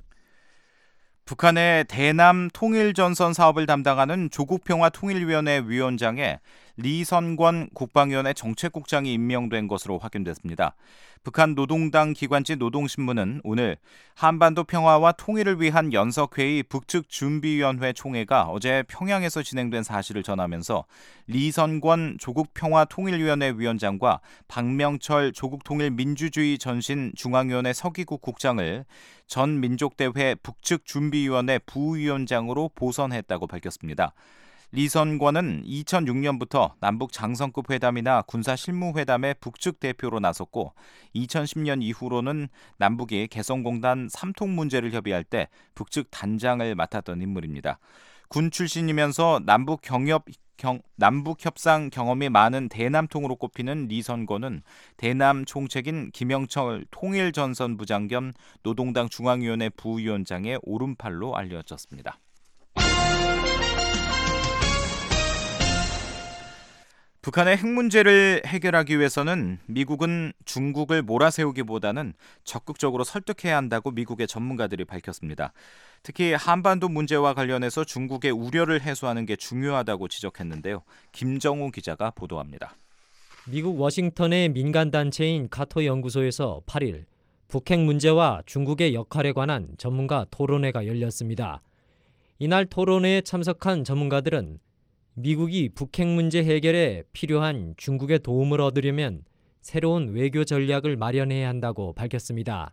북한의 대남 통일전선 사업을 담당하는 조국평화통일위원회 위원장에 리선권 국방위원회 정책국장이 임명된 것으로 확인됐습니다. 북한 노동당 기관지 노동신문은 오늘 한반도 평화와 통일을 위한 연석회의 북측준비위원회 총회가 어제 평양에서 진행된 사실을 전하면서 리선권 조국평화통일위원회 위원장과 박명철 조국통일민주주의 전신 중앙위원회 서기국 국장을 전 민족대회 북측준비위원회 부위원장으로 보선했다고 밝혔습니다. 리선권은 2006년부터 남북 장성급 회담이나 군사실무회담의 북측 대표로 나섰고 2010년 이후로는 남북이 개성공단 3통 문제를 협의할 때 북측 단장을 맡았던 인물입니다. 군 출신이면서 남북 협상 경험이 많은 대남통으로 꼽히는 리선권은 대남 총책인 김영철 통일전선부장 겸 노동당 중앙위원회 부위원장의 오른팔로 알려졌습니다. 북한의 핵 문제를 해결하기 위해서는 미국은 중국을 몰아세우기보다는 적극적으로 설득해야 한다고 미국의 전문가들이 밝혔습니다. 특히 한반도 문제와 관련해서 중국의 우려를 해소하는 게 중요하다고 지적했는데요. 김정우 기자가 보도합니다. 미국 워싱턴의 민간단체인 카터 연구소에서 8일 북핵 문제와 중국의 역할에 관한 전문가 토론회가 열렸습니다. 이날 토론회에 참석한 전문가들은 미국이 북핵 문제 해결에 필요한 중국의 도움을 얻으려면 새로운 외교 전략을 마련해야 한다고 밝혔습니다.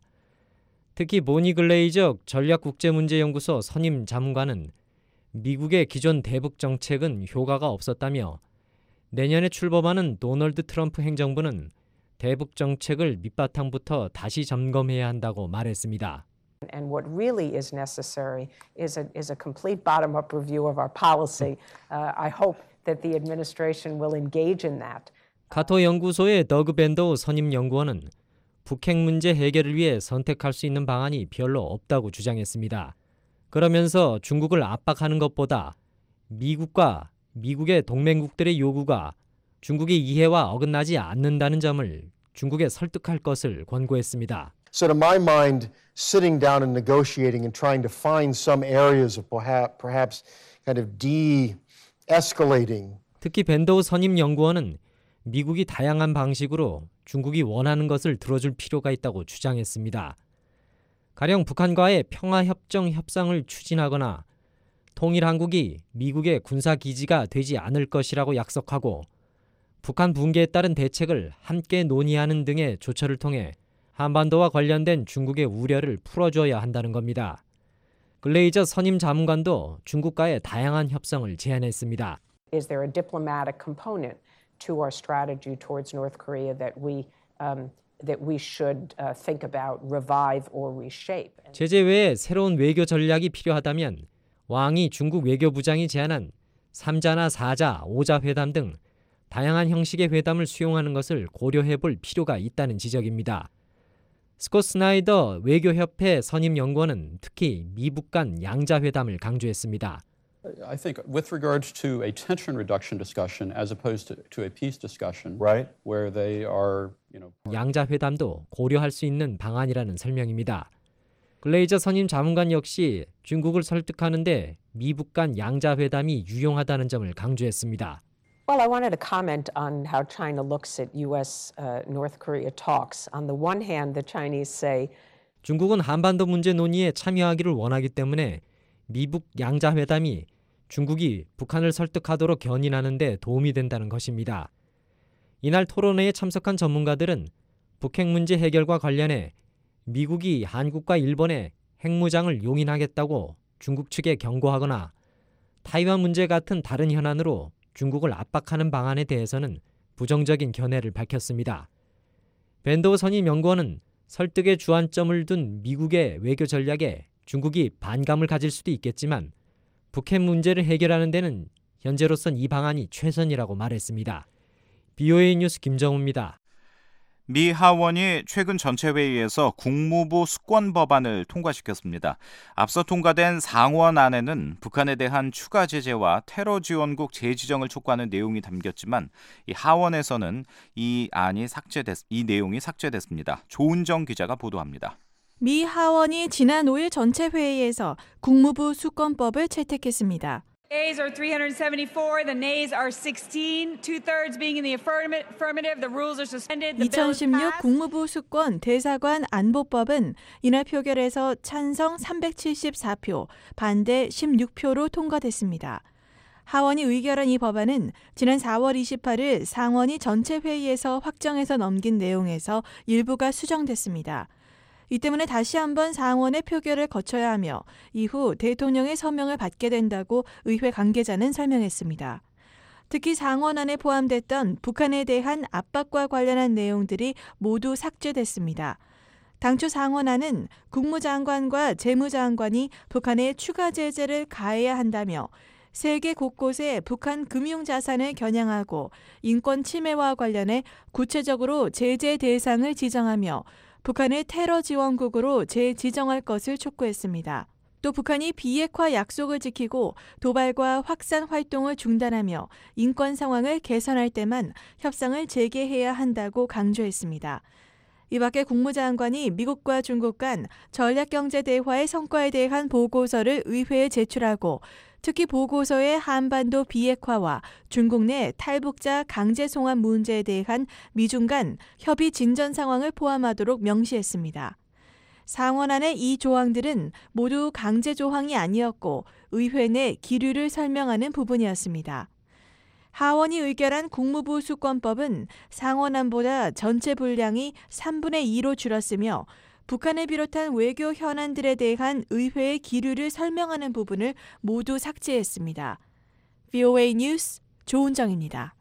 특히 보니 글레이저 전략국제문제연구소 선임 자문관은 미국의 기존 대북 정책은 효과가 없었다며 내년에 출범하는 도널드 트럼프 행정부는 대북 정책을 밑바탕부터 다시 점검해야 한다고 말했습니다. And what really is necessary is a complete bottom-up review of our policy. I hope that the administration will engage in that. 카터 연구소의 더그 밴더우 선임 연구원은 북핵 문제 해결을 위해 선택할 수 있는 방안이 별로 없다고 주장했습니다. 그러면서 중국을 압박하는 것보다 미국과 미국의 동맹국들의 요구가 중국의 이해와 어긋나지 않는다는 점을 중국에 설득할 것을 권고했습니다. So to my mind, sitting down and negotiating and trying to find some areas of perhaps kind of de-escalating. 특히 밴더우 선임 연구원은 미국이 다양한 방식으로 중국이 원하는 것을 들어줄 필요가 있다고 주장했습니다. 가령 북한과의 평화협정 협상을 추진하거나 통일한국이 미국의 군사기지가 되지 않을 것이라고 약속하고 북한 붕괴에 따른 대책을 함께 논의하는 등의 조처를 통해 한반도와 관련된 중국의 우려를 풀어줘야 한다는 겁니다. 글레이저 선임 자문관도 중국과의 다양한 협상을 제안했습니다. Is there a diplomatic component to our strategy towards North Korea that we should think about, revive or reshape? 제재 외에 새로운 외교 전략이 필요하다면 왕이 중국 외교부장이 제안한 3자나 4자, 5자 회담 등 다양한 형식의 회담을 수용하는 것을 고려해 볼 필요가 있다는 지적입니다. 스콧 스나이더 외교협회 선임 연구원은 특히 미북 간 양자회담을 강조했습니다. I think with regards to a tension reduction discussion as opposed to a peace discussion, right, where they are, 양자회담도 고려할 수 있는 방안이라는 설명입니다. 글레이저 선임 자문관 역시 중국을 설득하는데 미북 간 양자회담이 유용하다는 점을 강조했습니다. Well, I wanted to comment on how China looks at U.S.-North Korea talks. On the one hand, the Chinese say 중국은 한반도 문제 논의에 참여하기를 원하기 때문에 미북 양자회담이 중국이 북한을 설득하도록 견인하는 데 도움이 된다는 것입니다. 이날 토론회에 참석한 전문가들은 북핵 문제 해결과 관련해 미국이 한국과 일본의 핵무장을 용인하겠다고 중국 측에 경고하거나 타이완 문제 같은 다른 현안으로 중국을 압박하는 방안에 대해서는 부정적인 견해를 밝혔습니다. 밴더우 선임 연구원은 설득에 주안점을 둔 미국의 외교 전략에 중국이 반감을 가질 수도 있겠지만 북핵 문제를 해결하는 데는 현재로선 이 방안이 최선이라고 말했습니다. BOA 뉴스 김정우입니다. 미 하원이 최근 전체회의에서 국무부 수권 법안을 통과시켰습니다. 앞서 통과된 상원안에는 북한에 대한 추가 제재와 테러 지원국 재지정을 촉구하는 내용이 담겼지만 이 하원에서는 이 내용이 삭제됐습니다. 조은정 기자가 보도합니다. 미 하원이 지난 5일 전체회의에서 국무부 수권법을 채택했습니다. Ayes are 374, the nays are 16, two-thirds being in the affirmative, the rules are suspended. 2016 국무부 수권 대사관 안보법은 이날 표결에서 찬성 374표, 반대 16표로 통과됐습니다. 하원이 의결한 이 법안은 지난 4월 28일 상원이 전체 회의에서 확정해서 넘긴 내용에서 일부가 수정됐습니다. 이 때문에 다시 한번 상원의 표결을 거쳐야 하며 이후 대통령의 서명을 받게 된다고 의회 관계자는 설명했습니다. 특히 상원안에 포함됐던 북한에 대한 압박과 관련한 내용들이 모두 삭제됐습니다. 당초 상원안은 국무장관과 재무장관이 북한에 추가 제재를 가해야 한다며 세계 곳곳에 북한 금융자산을 겨냥하고 인권 침해와 관련해 구체적으로 제재 대상을 지정하며 북한을 테러 지원국으로 재지정할 것을 촉구했습니다. 또 북한이 비핵화 약속을 지키고 도발과 확산 활동을 중단하며 인권 상황을 개선할 때만 협상을 재개해야 한다고 강조했습니다. 이 밖에 국무장관이 미국과 중국 간 전략경제 대화의 성과에 대한 보고서를 의회에 제출하고 특히 보고서의 한반도 비핵화와 중국 내 탈북자 강제 송환 문제에 대한 미중 간 협의 진전 상황을 포함하도록 명시했습니다. 상원안의 이 조항들은 모두 강제 조항이 아니었고 의회 내 기류를 설명하는 부분이었습니다. 하원이 의결한 국무부 수권법은 상원안보다 전체 분량이 3분의 2로 줄었으며 북한을 비롯한 외교 현안들에 대한 의회의 기류를 설명하는 부분을 모두 삭제했습니다. VOA 뉴스 조은정입니다.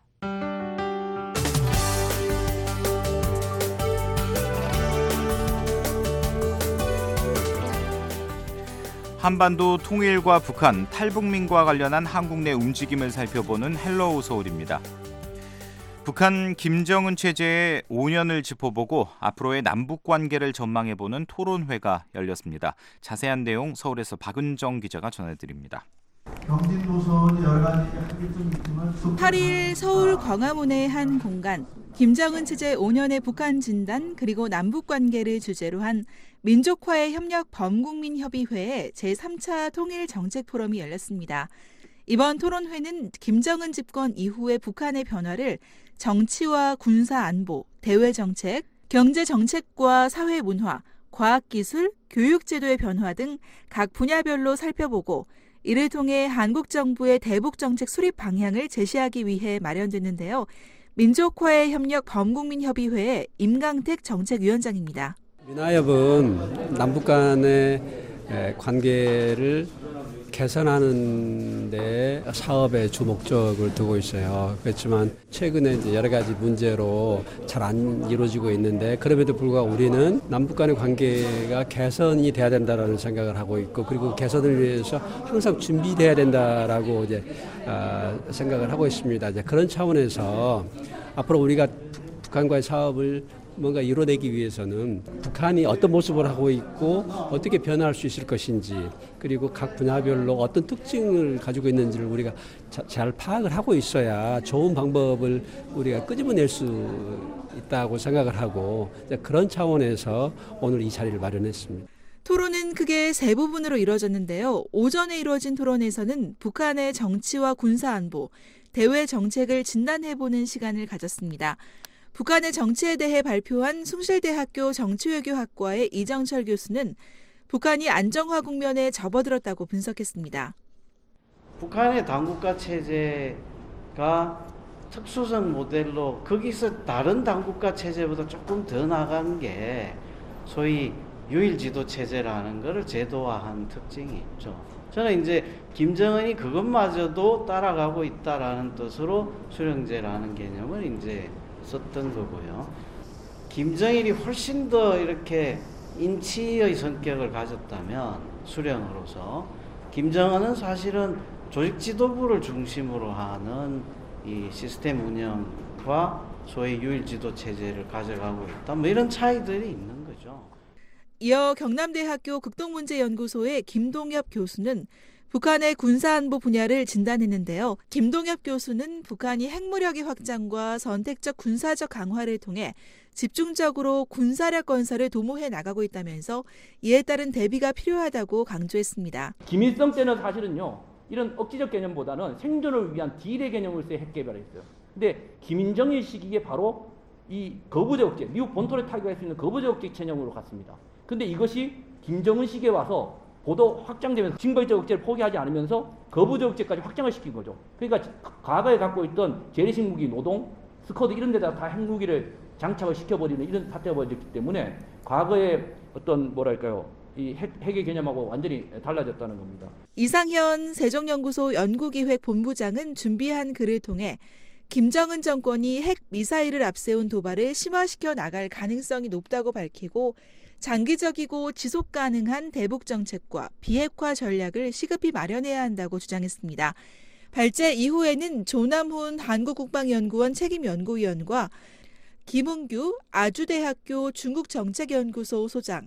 한반도 통일과 북한, 탈북민과 관련한 한국 내 움직임을 살펴보는 헬로우 서울입니다. 북한 김정은 체제의 5년을 짚어보고 앞으로의 남북 관계를 전망해보는 토론회가 열렸습니다. 자세한 내용 서울에서 박은정 기자가 전해드립니다. 경진 노선이 여러 가지 한계점이 있지만 8일 서울 광화문의 한 공간, 김정은 체제 5년의 북한 진단 그리고 남북 관계를 주제로 한 민족화의 협력 범국민협의회의 제3차 통일 정책 포럼이 열렸습니다. 이번 토론회는 김정은 집권 이후의 북한의 변화를 정치와 군사 안보, 대외 정책, 경제 정책과 사회 문화, 과학 기술, 교육 제도의 변화 등 각 분야별로 살펴보고 이를 통해 한국 정부의 대북 정책 수립 방향을 제시하기 위해 마련됐는데요. 민족화의 협력 범국민협의회의 임강택 정책위원장입니다. 민화협은 남북 간의 관계를 개선하는 데 사업의 주 목적을 두고 있어요. 그렇지만 최근에 이제 여러 가지 문제로 잘 안 이루어지고 있는데 그럼에도 불구하고 우리는 남북 간의 관계가 개선이 돼야 된다라는 생각을 하고 있고 그리고 개선을 위해서 항상 준비돼야 된다라고 이제 생각을 하고 있습니다. 이제 그런 차원에서 앞으로 우리가 북한과의 사업을 뭔가 이뤄내기 위해서는 북한이 어떤 모습을 하고 있고 어떻게 변화할 수 있을 것인지 그리고 각 분야별로 어떤 특징을 가지고 있는지를 우리가 잘 파악을 하고 있어야 좋은 방법을 우리가 끄집어낼 수 있다고 생각을 하고 그런 차원에서 오늘 이 자리를 마련했습니다. 토론은 크게 세 부분으로 이루어졌는데요. 오전에 이루어진 토론에서는 북한의 정치와 군사 안보, 대외 정책을 진단해보는 시간을 가졌습니다. 북한의 정치에 대해 발표한 숭실대학교 정치외교학과의 이정철 교수는 북한이 안정화 국면에 접어들었다고 분석했습니다. 북한의 당국가 체제가 특수성 모델로 거기서 다른 당국가 체제보다 조금 더 나간 게 소위 유일지도 체제라는 것을 제도화한 특징이 있죠. 저는 이제 김정은이 그것마저도 따라가고 있다라는 뜻으로 수령제라는 개념을 이제 썼던 거고요. 김정일이 훨씬 더 이렇게 인치의 성격을 가졌다면 수령으로서 김정은은 사실은 조직 지도부를 중심으로 하는 이 시스템 운영과 소위 유일 지도 체제를 가져가고 있다. 뭐 이런 차이들이 있는 거죠. 이어 경남대학교 극동문제연구소의 김동엽 교수는 북한의 군사안보 분야를 진단했는데요. 김동엽 교수는 북한이 핵무력의 확장과 선택적 군사적 강화를 통해 집중적으로 군사력 건설을 도모해 나가고 있다면서 이에 따른 대비가 필요하다고 강조했습니다. 김일성 때는 사실은요. 이런 억지적 개념보다는 생존을 위한 딜의 개념을 쓰여 핵 개발을 했어요. 근데 김정일 시기에 바로 이 거부적 억제, 미국 본토를 타격할 수 있는 거부적 억제 체념으로 갔습니다. 근데 이것이 김정은 시기에 와서 보도 확장되면서 징벌적 억제를 포기하지 않으면서 거부적 억제까지 확장을 시킨 거죠. 그러니까 과거에 갖고 있던 재래식 무기, 노동, 스쿼드 이런 데다가 다 핵무기를 장착을 시켜버리는 이런 사태가 벌어졌기 때문에 과거의 어떤 뭐랄까요. 이 핵의 개념하고 완전히 달라졌다는 겁니다. 이상현 세종연구소 연구기획본부장은 준비한 글을 통해 김정은 정권이 핵 미사일을 앞세운 도발을 심화시켜 나갈 가능성이 높다고 밝히고 장기적이고 지속 가능한 대북 정책과 비핵화 전략을 시급히 마련해야 한다고 주장했습니다. 발제 이후에는 조남훈 한국국방연구원 책임연구위원과 김은규 아주대학교 중국정책연구소 소장,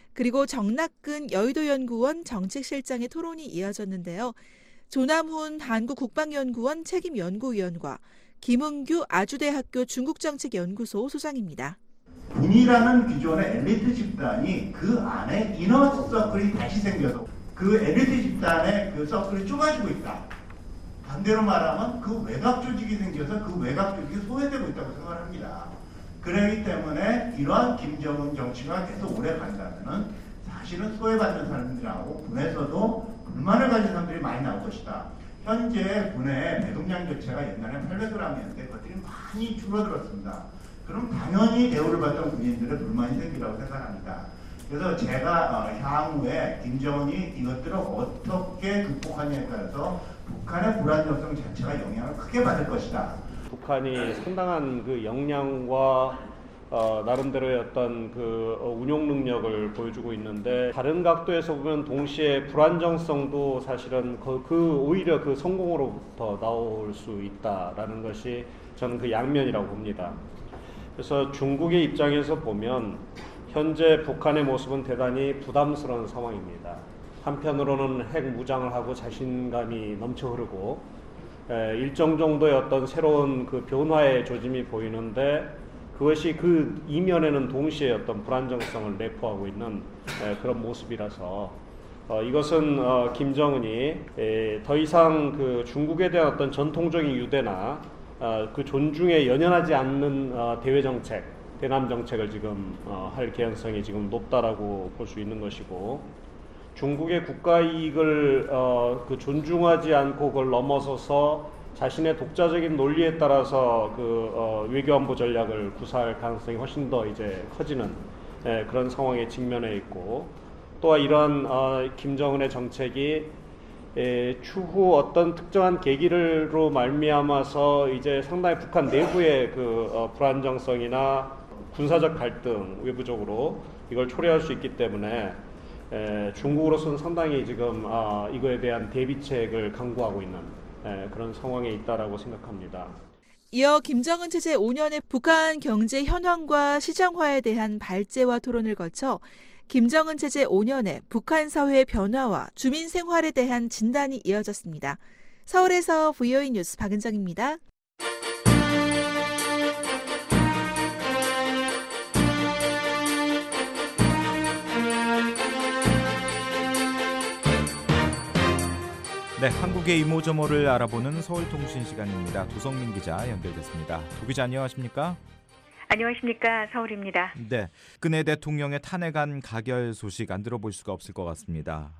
그리고 정낙근 여의도연구원 정책실장의 토론이 이어졌는데요. 조남훈 한국국방연구원 책임연구위원과 김은규 아주대학교 중국정책연구소 소장입니다. 군이라는 기존의 엘리트 집단이 그 안에 이너 서클이 다시 생겨서 그 엘리트 집단의 그 서클이 좁아지고 있다. 반대로 말하면 그 외곽 조직이 생겨서 그 외곽 조직이 소외되고 있다고 생각합니다. 그렇기 때문에 이러한 김정은 정치가 계속 오래 간다면은 사실은 소외받는 사람들하고 군에서도 불만을 가진 사람들이 많이 나올 것이다. 현재 군의 배동량 교체가 옛날에 800g이었는데 그것들이 많이 줄어들었습니다. 그럼 당연히 대우를 받던 군인들의 불만이 생기라고 생각합니다. 그래서 제가 향후에 김정은이 이것들을 어떻게 극복하느냐에 따라서 북한의 불안정성 자체가 영향을 크게 받을 것이다. 북한이 상당한 그 역량과 나름대로의 어떤 그 운용 능력을 보여주고 있는데 다른 각도에서 보면 동시에 불안정성도 사실은 오히려 그 성공으로부터 나올 수 있다라는 것이 저는 그 양면이라고 봅니다. 그래서 중국의 입장에서 보면 현재 북한의 모습은 대단히 부담스러운 상황입니다. 한편으로는 핵 무장을 하고 자신감이 넘쳐 흐르고 일정 정도의 어떤 새로운 그 변화의 조짐이 보이는데 그것이 그 이면에는 동시에 어떤 불안정성을 내포하고 있는 그런 모습이라서 이것은 김정은이 더 이상 그 중국에 대한 어떤 전통적인 유대나 그 존중에 연연하지 않는 대외 정책, 대남 정책을 지금 할 개연성이 지금 높다라고 볼 수 있는 것이고 중국의 국가 이익을 그 존중하지 않고 그걸 넘어서서 자신의 독자적인 논리에 따라서 그 외교안보 전략을 구사할 가능성이 훨씬 더 이제 커지는 그런 상황에 직면해 있고 또한 이러한 김정은의 정책이 추후 어떤 특정한 계기로 말미암아서 이제 상당히 북한 내부의 그 불안정성이나 군사적 갈등 외부적으로 이걸 초래할 수 있기 때문에 중국으로서는 상당히 지금 이거에 대한 대비책을 강구하고 있는 그런 상황에 있다라고 생각합니다. 이어 김정은 체제 5년의 북한 경제 현황과 시장화에 대한 발제와 토론을 거쳐 김정은 체제 5년의 북한 사회 변화와 주민 생활에 대한 진단이 이어졌습니다. 서울에서 VOA 뉴스 박은정입니다. 네, 한국의 이모저모를 알아보는 서울통신 시간입니다. 도성민 기자 연결됐습니다. 도 기자 안녕하십니까? 안녕하십니까? 서울입니다. 네, 박근혜 대통령의 탄핵안 가결 소식 안 들어볼 수가 없을 것 같습니다.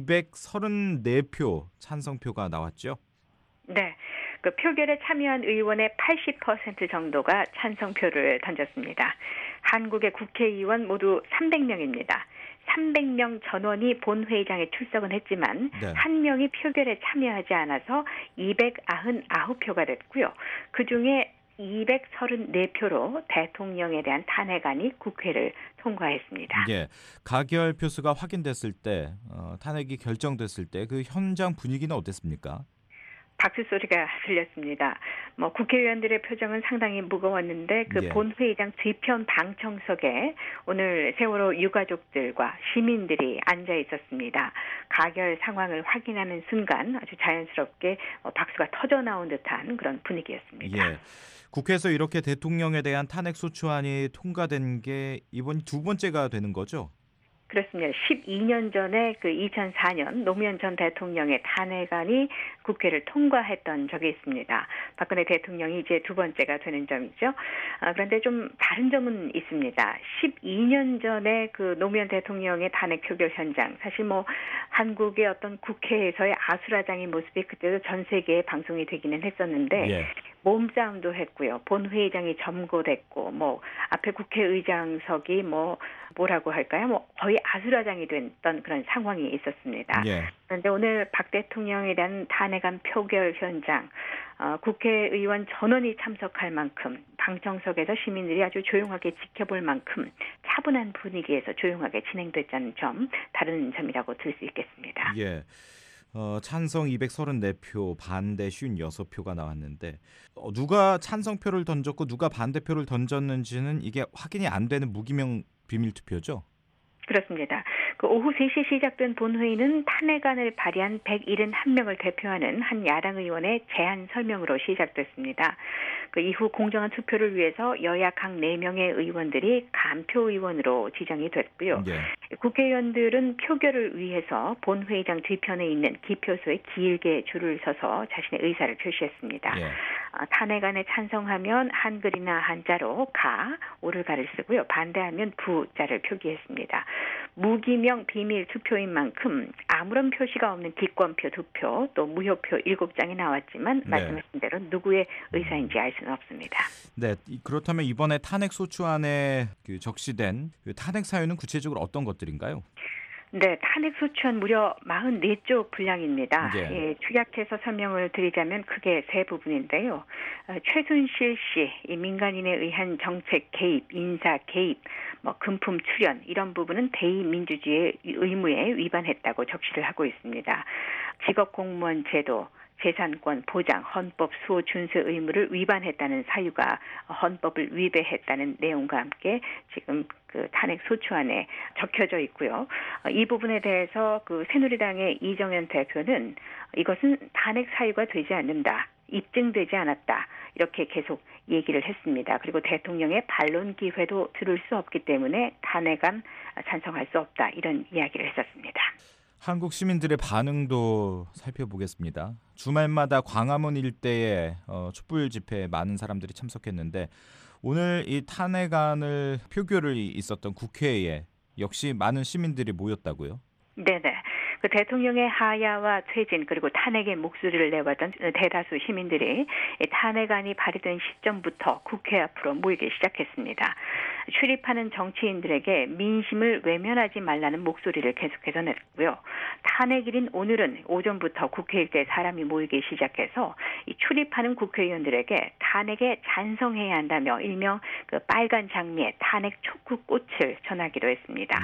234표 찬성표가 나왔죠? 네, 그 표결에 참여한 의원의 80% 정도가 찬성표를 던졌습니다. 한국의 국회의원 모두 300명입니다. 300명 전원이 본회의장에 출석은 했지만 한 명이 표결에 참여하지 않아서 299표가 됐고요. 그중에 234표로 대통령에 대한 탄핵안이 국회를 통과했습니다. 예, 가결 표수가 확인됐을 때, 탄핵이 결정됐을 때 그 현장 분위기는 어땠습니까? 박수 소리가 들렸습니다. 국회의원들의 표정은 상당히 무거웠는데 그 본회의장 뒤편 방청석에 오늘 세월호 유가족들과 시민들이 앉아 있었습니다. 가결 상황을 확인하는 순간 아주 자연스럽게 박수가 터져 나온 듯한 그런 분위기였습니다. 예. 국회에서 이렇게 대통령에 대한 탄핵 소추안이 통과된 게 이번 두 번째가 되는 거죠? 그렇습니다. 12년 전에 그 2004년 노무현 전 대통령의 탄핵안이 국회를 통과했던 적이 있습니다. 박근혜 대통령이 이제 두 번째가 되는 점이죠. 그런데 좀 다른 점은 있습니다. 12년 전에 그 노무현 대통령의 탄핵 표결 현장, 사실 한국의 어떤 국회에서의 아수라장의 모습이 그때도 전 세계에 방송이 되기는 했었는데 몸싸움도 했고요. 본회의장이 점거됐고 앞에 국회의장석이 뭐라고 할까요? 거의 아수라장이 됐던 그런 상황이 있었습니다. 그런데 오늘 박 대통령에 대한 탄핵안 표결 현장, 국회의원 전원이 참석할 만큼 방청석에서 시민들이 아주 조용하게 지켜볼 만큼 차분한 분위기에서 조용하게 진행됐다는 점, 다른 점이라고 들 수 있겠습니다. 예. 찬성 234표, 반대 56표가 나왔는데 누가 찬성표를 던졌고 누가 반대표를 던졌는지는 이게 확인이 안 되는 무기명 비밀투표죠? 그렇습니다. 그 오후 3시에 시작된 본회의는 탄핵안을 발의한 171명을 대표하는 한 야당 의원의 제안 설명으로 시작됐습니다. 그 이후 공정한 투표를 위해서 여야 각 4명의 의원들이 감표 의원으로 지정이 됐고요. 국회의원들은 표결을 위해서 본회의장 뒤편에 있는 기표소에 길게 줄을 서서 자신의 의사를 표시했습니다. 탄핵안에 찬성하면 한글이나 한자로 가, 오를 가를 쓰고요. 반대하면 부자를 표기했습니다. 무기명 비밀 투표인 만큼 아무런 표시가 없는 기권표 2표, 또 무효표 7장이 나왔지만 말씀하신 대로 누구의 의사인지 알 수는 없습니다. 네, 그렇다면 이번에 탄핵 소추안에 적시된 탄핵 사유는 구체적으로 어떤 것들인가요? 네, 탄핵 소추안 무려 44쪽 분량입니다. 축약해서 설명을 드리자면 크게 3부분인데요. 최순실 씨, 이 민간인에 의한 정책 개입, 인사 개입, 금품 출연 이런 부분은 대의민주주의의 의무에 위반했다고 적시를 하고 있습니다. 직업공무원 제도, 재산권 보장, 헌법 수호 준수 의무를 위반했다는 사유가 헌법을 위배했다는 내용과 함께 지금 그 탄핵 소추안에 적혀져 있고요. 이 부분에 대해서 그 새누리당의 이정현 대표는 이것은 탄핵 사유가 되지 않는다, 입증되지 않았다 이렇게 계속 얘기를 했습니다. 그리고 대통령의 반론 기회도 들을 수 없기 때문에 탄핵안 찬성할 수 없다 이런 이야기를 했었습니다. 한국 시민들의 반응도 살펴보겠습니다. 주말마다 광화문 일대에 촛불 집회에 많은 사람들이 참석했는데 오늘 이 탄핵안을 표결이 있었던 국회에 역시 많은 시민들이 모였다고요? 네네. 그 대통령의 하야와 퇴진 그리고 탄핵의 목소리를 내왔던 대다수 시민들이 탄핵안이 발의된 시점부터 국회 앞으로 모이기 시작했습니다. 출입하는 정치인들에게 민심을 외면하지 말라는 목소리를 계속해서 냈고요. 탄핵일인 오늘은 오전부터 국회 일대에 사람이 모이기 시작해서 이 출입하는 국회의원들에게 탄핵에 찬성해야 한다며 일명 그 빨간 장미에 탄핵 촉구꽃을 전하기도 했습니다.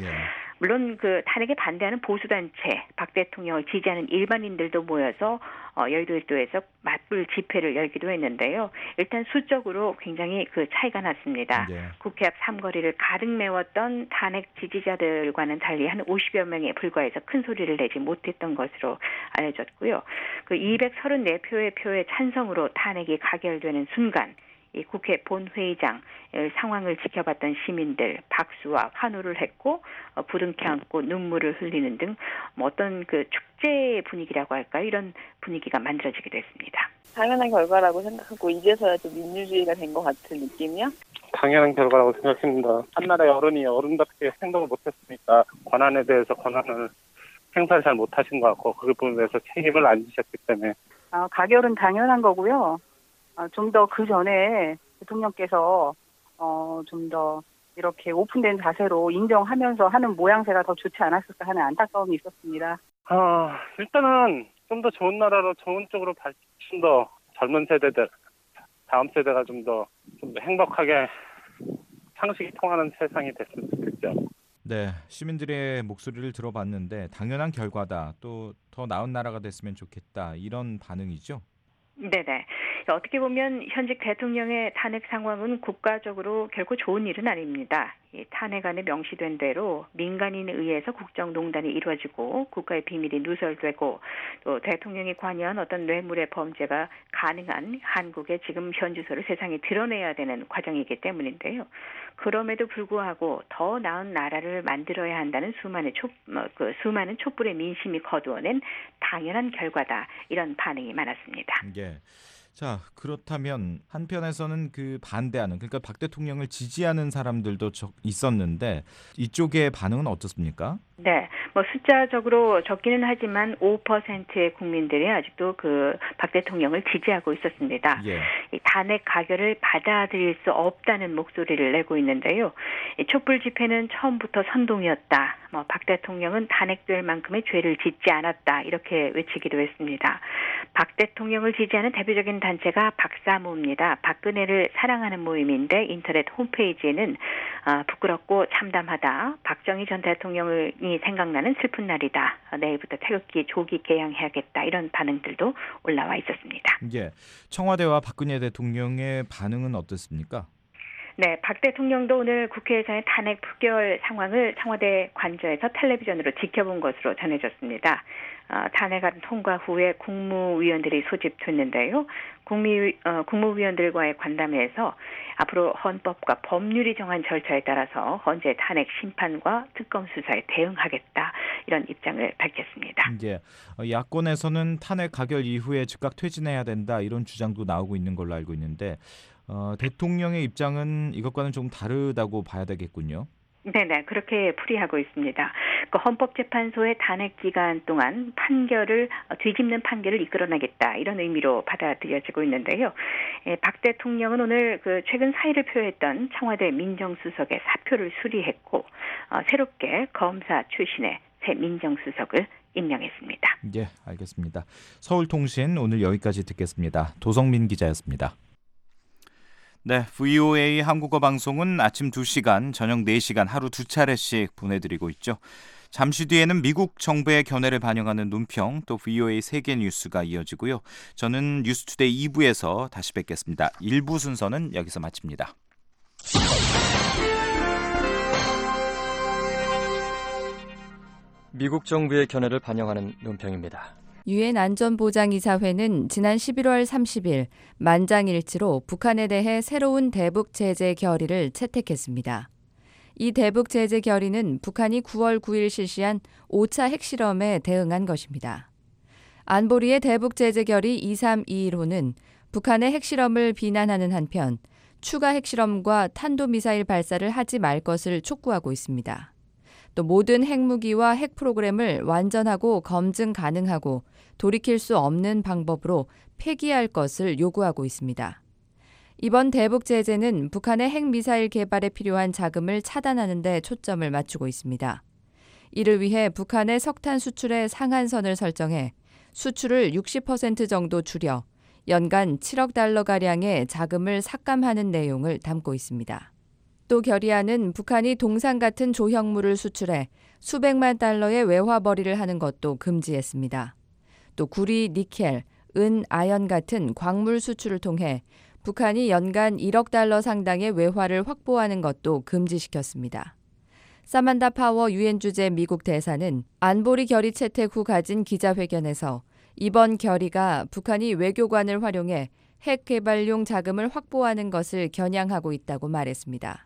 물론 그 탄핵에 반대하는 보수단체, 박 대통령을 지지하는 일반인들도 모여서 여의도 일도에서 맞불 집회를 열기도 했는데요. 일단 수적으로 굉장히 그 차이가 났습니다. 국회 앞 삼거리를 가득 메웠던 탄핵 지지자들과는 달리 한 50여 명에 불과해서 큰 소리를 내지 못했던 것으로 알려졌고요. 그 234표의 표의 찬성으로 탄핵이 가결되는 순간 이 국회 본회의장 상황을 지켜봤던 시민들 박수와 환호를 했고 부둥켜 안고 눈물을 흘리는 등 어떤 그 축제 분위기라고 할까요? 이런 분위기가 만들어지기도 했습니다. 당연한 결과라고 생각하고 이제서야 좀 민주주의가 된 것 같은 느낌이요? 당연한 결과라고 생각합니다. 한나라의 어른이 어른답게 행동을 못했으니까 권한에 대해서 권한을 행사를 잘 못하신 것 같고 그 부분에서 책임을 안 지셨기 때문에 가결은 당연한 거고요. 좀 더 그 전에 대통령께서 좀 더 이렇게 오픈된 자세로 인정하면서 하는 모양새가 더 좋지 않았을까 하는 안타까움이 있었습니다. 일단은 좀 더 좋은 나라로 좋은 쪽으로 좀 더 젊은 세대들, 다음 세대가 좀 더 행복하게 상식이 통하는 세상이 됐으면 좋겠죠. 네, 시민들의 목소리를 들어봤는데 당연한 결과다. 또 더 나은 나라가 됐으면 좋겠다. 이런 반응이죠. 네네. 어떻게 보면 현직 대통령의 탄핵 상황은 국가적으로 결코 좋은 일은 아닙니다. 이 탄핵안에 명시된 대로 민간인에 의해서 국정농단이 이루어지고 국가의 비밀이 누설되고 또 대통령이 관여한 어떤 뇌물의 범죄가 가능한 한국의 지금 현 주소를 세상에 드러내야 되는 과정이기 때문인데요. 그럼에도 불구하고 더 나은 나라를 만들어야 한다는 수많은 촛불의 민심이 거두어낸 당연한 결과다. 이런 반응이 많았습니다. 자, 그렇다면 한편에서는 그 반대하는, 그러니까 박 대통령을 지지하는 사람들도 있었는데 이쪽의 반응은 어떻습니까? 네, 숫자적으로 적기는 하지만 5%의 국민들이 아직도 그 박 대통령을 지지하고 있었습니다. 이 탄핵 가결을 받아들일 수 없다는 목소리를 내고 있는데요. 이 촛불 집회는 처음부터 선동이었다. 박 대통령은 탄핵될 만큼의 죄를 짓지 않았다. 이렇게 외치기도 했습니다. 박 대통령을 지지하는 대표적인 단체가 박사모입니다. 박근혜를 사랑하는 모임인데 인터넷 홈페이지에는 부끄럽고 참담하다. 박정희 전 대통령이 생각나는 슬픈 날이다. 내일부터 태극기 조기 개양해야겠다. 이런 반응들도 올라와 있었습니다. 청와대와 박근혜 대통령의 반응은 어떻습니까? 네, 박 대통령도 오늘 국회에서의 탄핵 부결 상황을 청와대 관저에서 텔레비전으로 지켜본 것으로 전해졌습니다. 탄핵안 통과 후에 국무위원들이 소집됐는데요. 국무위원들과의 관담회에서 앞으로 헌법과 법률이 정한 절차에 따라서 헌재 탄핵 심판과 특검 수사에 대응하겠다 이런 입장을 밝혔습니다. 이제 야권에서는 탄핵 가결 이후에 즉각 퇴진해야 된다 이런 주장도 나오고 있는 걸로 알고 있는데 대통령의 입장은 이것과는 좀 다르다고 봐야 되겠군요. 네네, 그렇게 풀이하고 있습니다. 헌법재판소의 탄핵 기간 동안 뒤집는 판결을 이끌어내겠다 이런 의미로 받아들여지고 있는데요. 박 대통령은 오늘 최근 사의를 표했던 청와대 민정수석의 사표를 수리했고 새롭게 검사 출신의 새 민정수석을 임명했습니다. 예, 알겠습니다. 서울통신 오늘 여기까지 듣겠습니다. 도성민 기자였습니다. 네, VOA 한국어 방송은 아침 2시간, 저녁 4시간 하루 2차례씩 보내드리고 있죠. 잠시 뒤에는 미국 정부의 견해를 반영하는 논평, 또 VOA 세계 뉴스가 이어지고요. 저는 뉴스투데이 2부에서 다시 뵙겠습니다. 1부 순서는 여기서 마칩니다. 미국 정부의 견해를 반영하는 논평입니다. 유엔 안전보장이사회는 지난 11월 30일 만장일치로 북한에 대해 새로운 대북 제재 결의를 채택했습니다. 이 대북 제재 결의는 북한이 9월 9일 실시한 5차 핵실험에 대응한 것입니다. 안보리의 대북 제재 결의 2321호는 북한의 핵실험을 비난하는 한편 추가 핵실험과 탄도미사일 발사를 하지 말 것을 촉구하고 있습니다. 또 모든 핵무기와 핵 프로그램을 완전하고 검증 가능하고 돌이킬 수 없는 방법으로 폐기할 것을 요구하고 있습니다. 이번 대북 제재는 북한의 핵미사일 개발에 필요한 자금을 차단하는 데 초점을 맞추고 있습니다. 이를 위해 북한의 석탄 수출의 상한선을 설정해 수출을 60% 정도 줄여 연간 7억 달러가량의 자금을 삭감하는 내용을 담고 있습니다. 또 결의안은 북한이 동상 같은 조형물을 수출해 수백만 달러의 외화벌이를 하는 것도 금지했습니다. 또 구리, 니켈, 은, 아연 같은 광물 수출을 통해 북한이 연간 1억 달러 상당의 외화를 확보하는 것도 금지시켰습니다. 사만다 파워 유엔 주재 미국 대사는 안보리 결의 채택 후 가진 기자회견에서 이번 결의가 북한이 외교관을 활용해 핵 개발용 자금을 확보하는 것을 겨냥하고 있다고 말했습니다.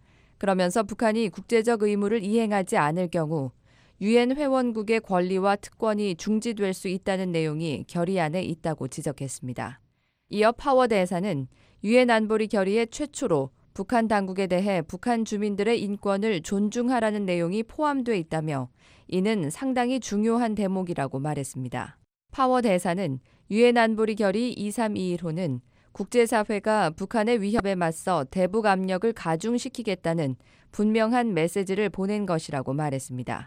그러면서 북한이 국제적 의무를 이행하지 않을 경우 유엔 회원국의 권리와 특권이 중지될 수 있다는 내용이 결의안에 있다고 지적했습니다. 이어 파워 대사는 유엔 안보리 결의의 최초로 북한 당국에 대해 북한 주민들의 인권을 존중하라는 내용이 포함돼 있다며 이는 상당히 중요한 대목이라고 말했습니다. 파워 대사는 유엔 안보리 결의 2321호는 국제사회가 북한의 위협에 맞서 대북 압력을 가중시키겠다는 분명한 메시지를 보낸 것이라고 말했습니다.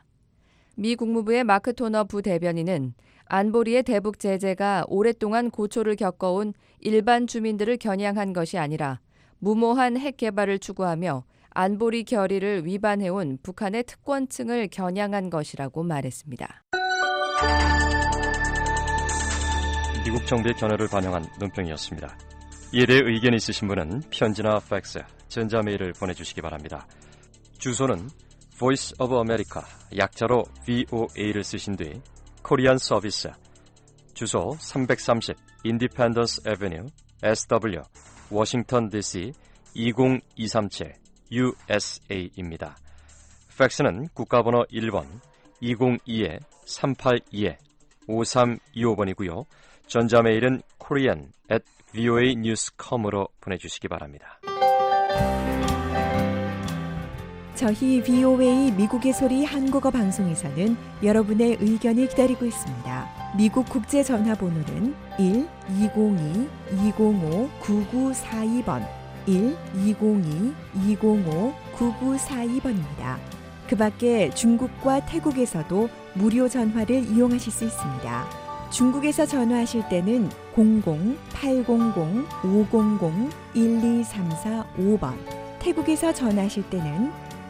미 국무부의 마크 토너 부대변인은 안보리의 대북 제재가 오랫동안 고초를 겪어온 일반 주민들을 겨냥한 것이 아니라 무모한 핵 개발을 추구하며 안보리 결의를 위반해온 북한의 특권층을 겨냥한 것이라고 말했습니다. 미국 정부의 견해를 반영한 논평이었습니다. 이에 대해 의견 있으신 분은 편지나 팩스, 전자메일을 보내주시기 바랍니다. 주소는 Voice of America, 약자로 VOA를 쓰신 뒤 코리안 서비스, 주소 330 Independence Avenue, SW, 워싱턴 DC 20237 USA입니다. 팩스는 국가번호 1번 202-382-5325번이고요. 전자메일은 korean@voanews.com으로 보내주시기 바랍니다. 저희 VOA 미국의 소리 한국어 방송에서는 여러분의 의견을 기다리고 있습니다. 미국 국제 전화번호는 1-202-205-9942번 1-202-205-9942번입니다. 그 밖에 중국과 태국에서도 무료 전화를 이용하실 수 있습니다. 중국에서 전화하실 때는 00-800-500-1234-5번, 태국에서 전화하실 때는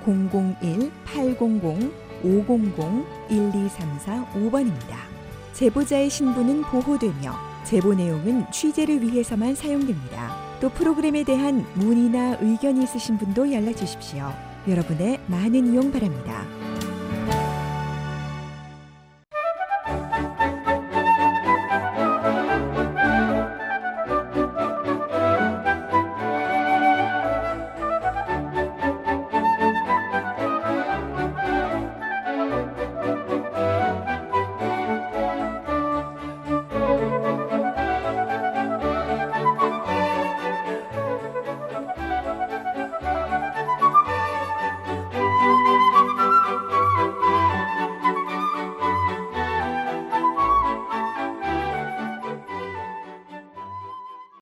001-800-500-1234-5번입니다. 제보자의 신분은 보호되며 제보 내용은 취재를 위해서만 사용됩니다. 또 프로그램에 대한 문의나 의견이 있으신 분도 연락 주십시오. 여러분의 많은 이용 바랍니다.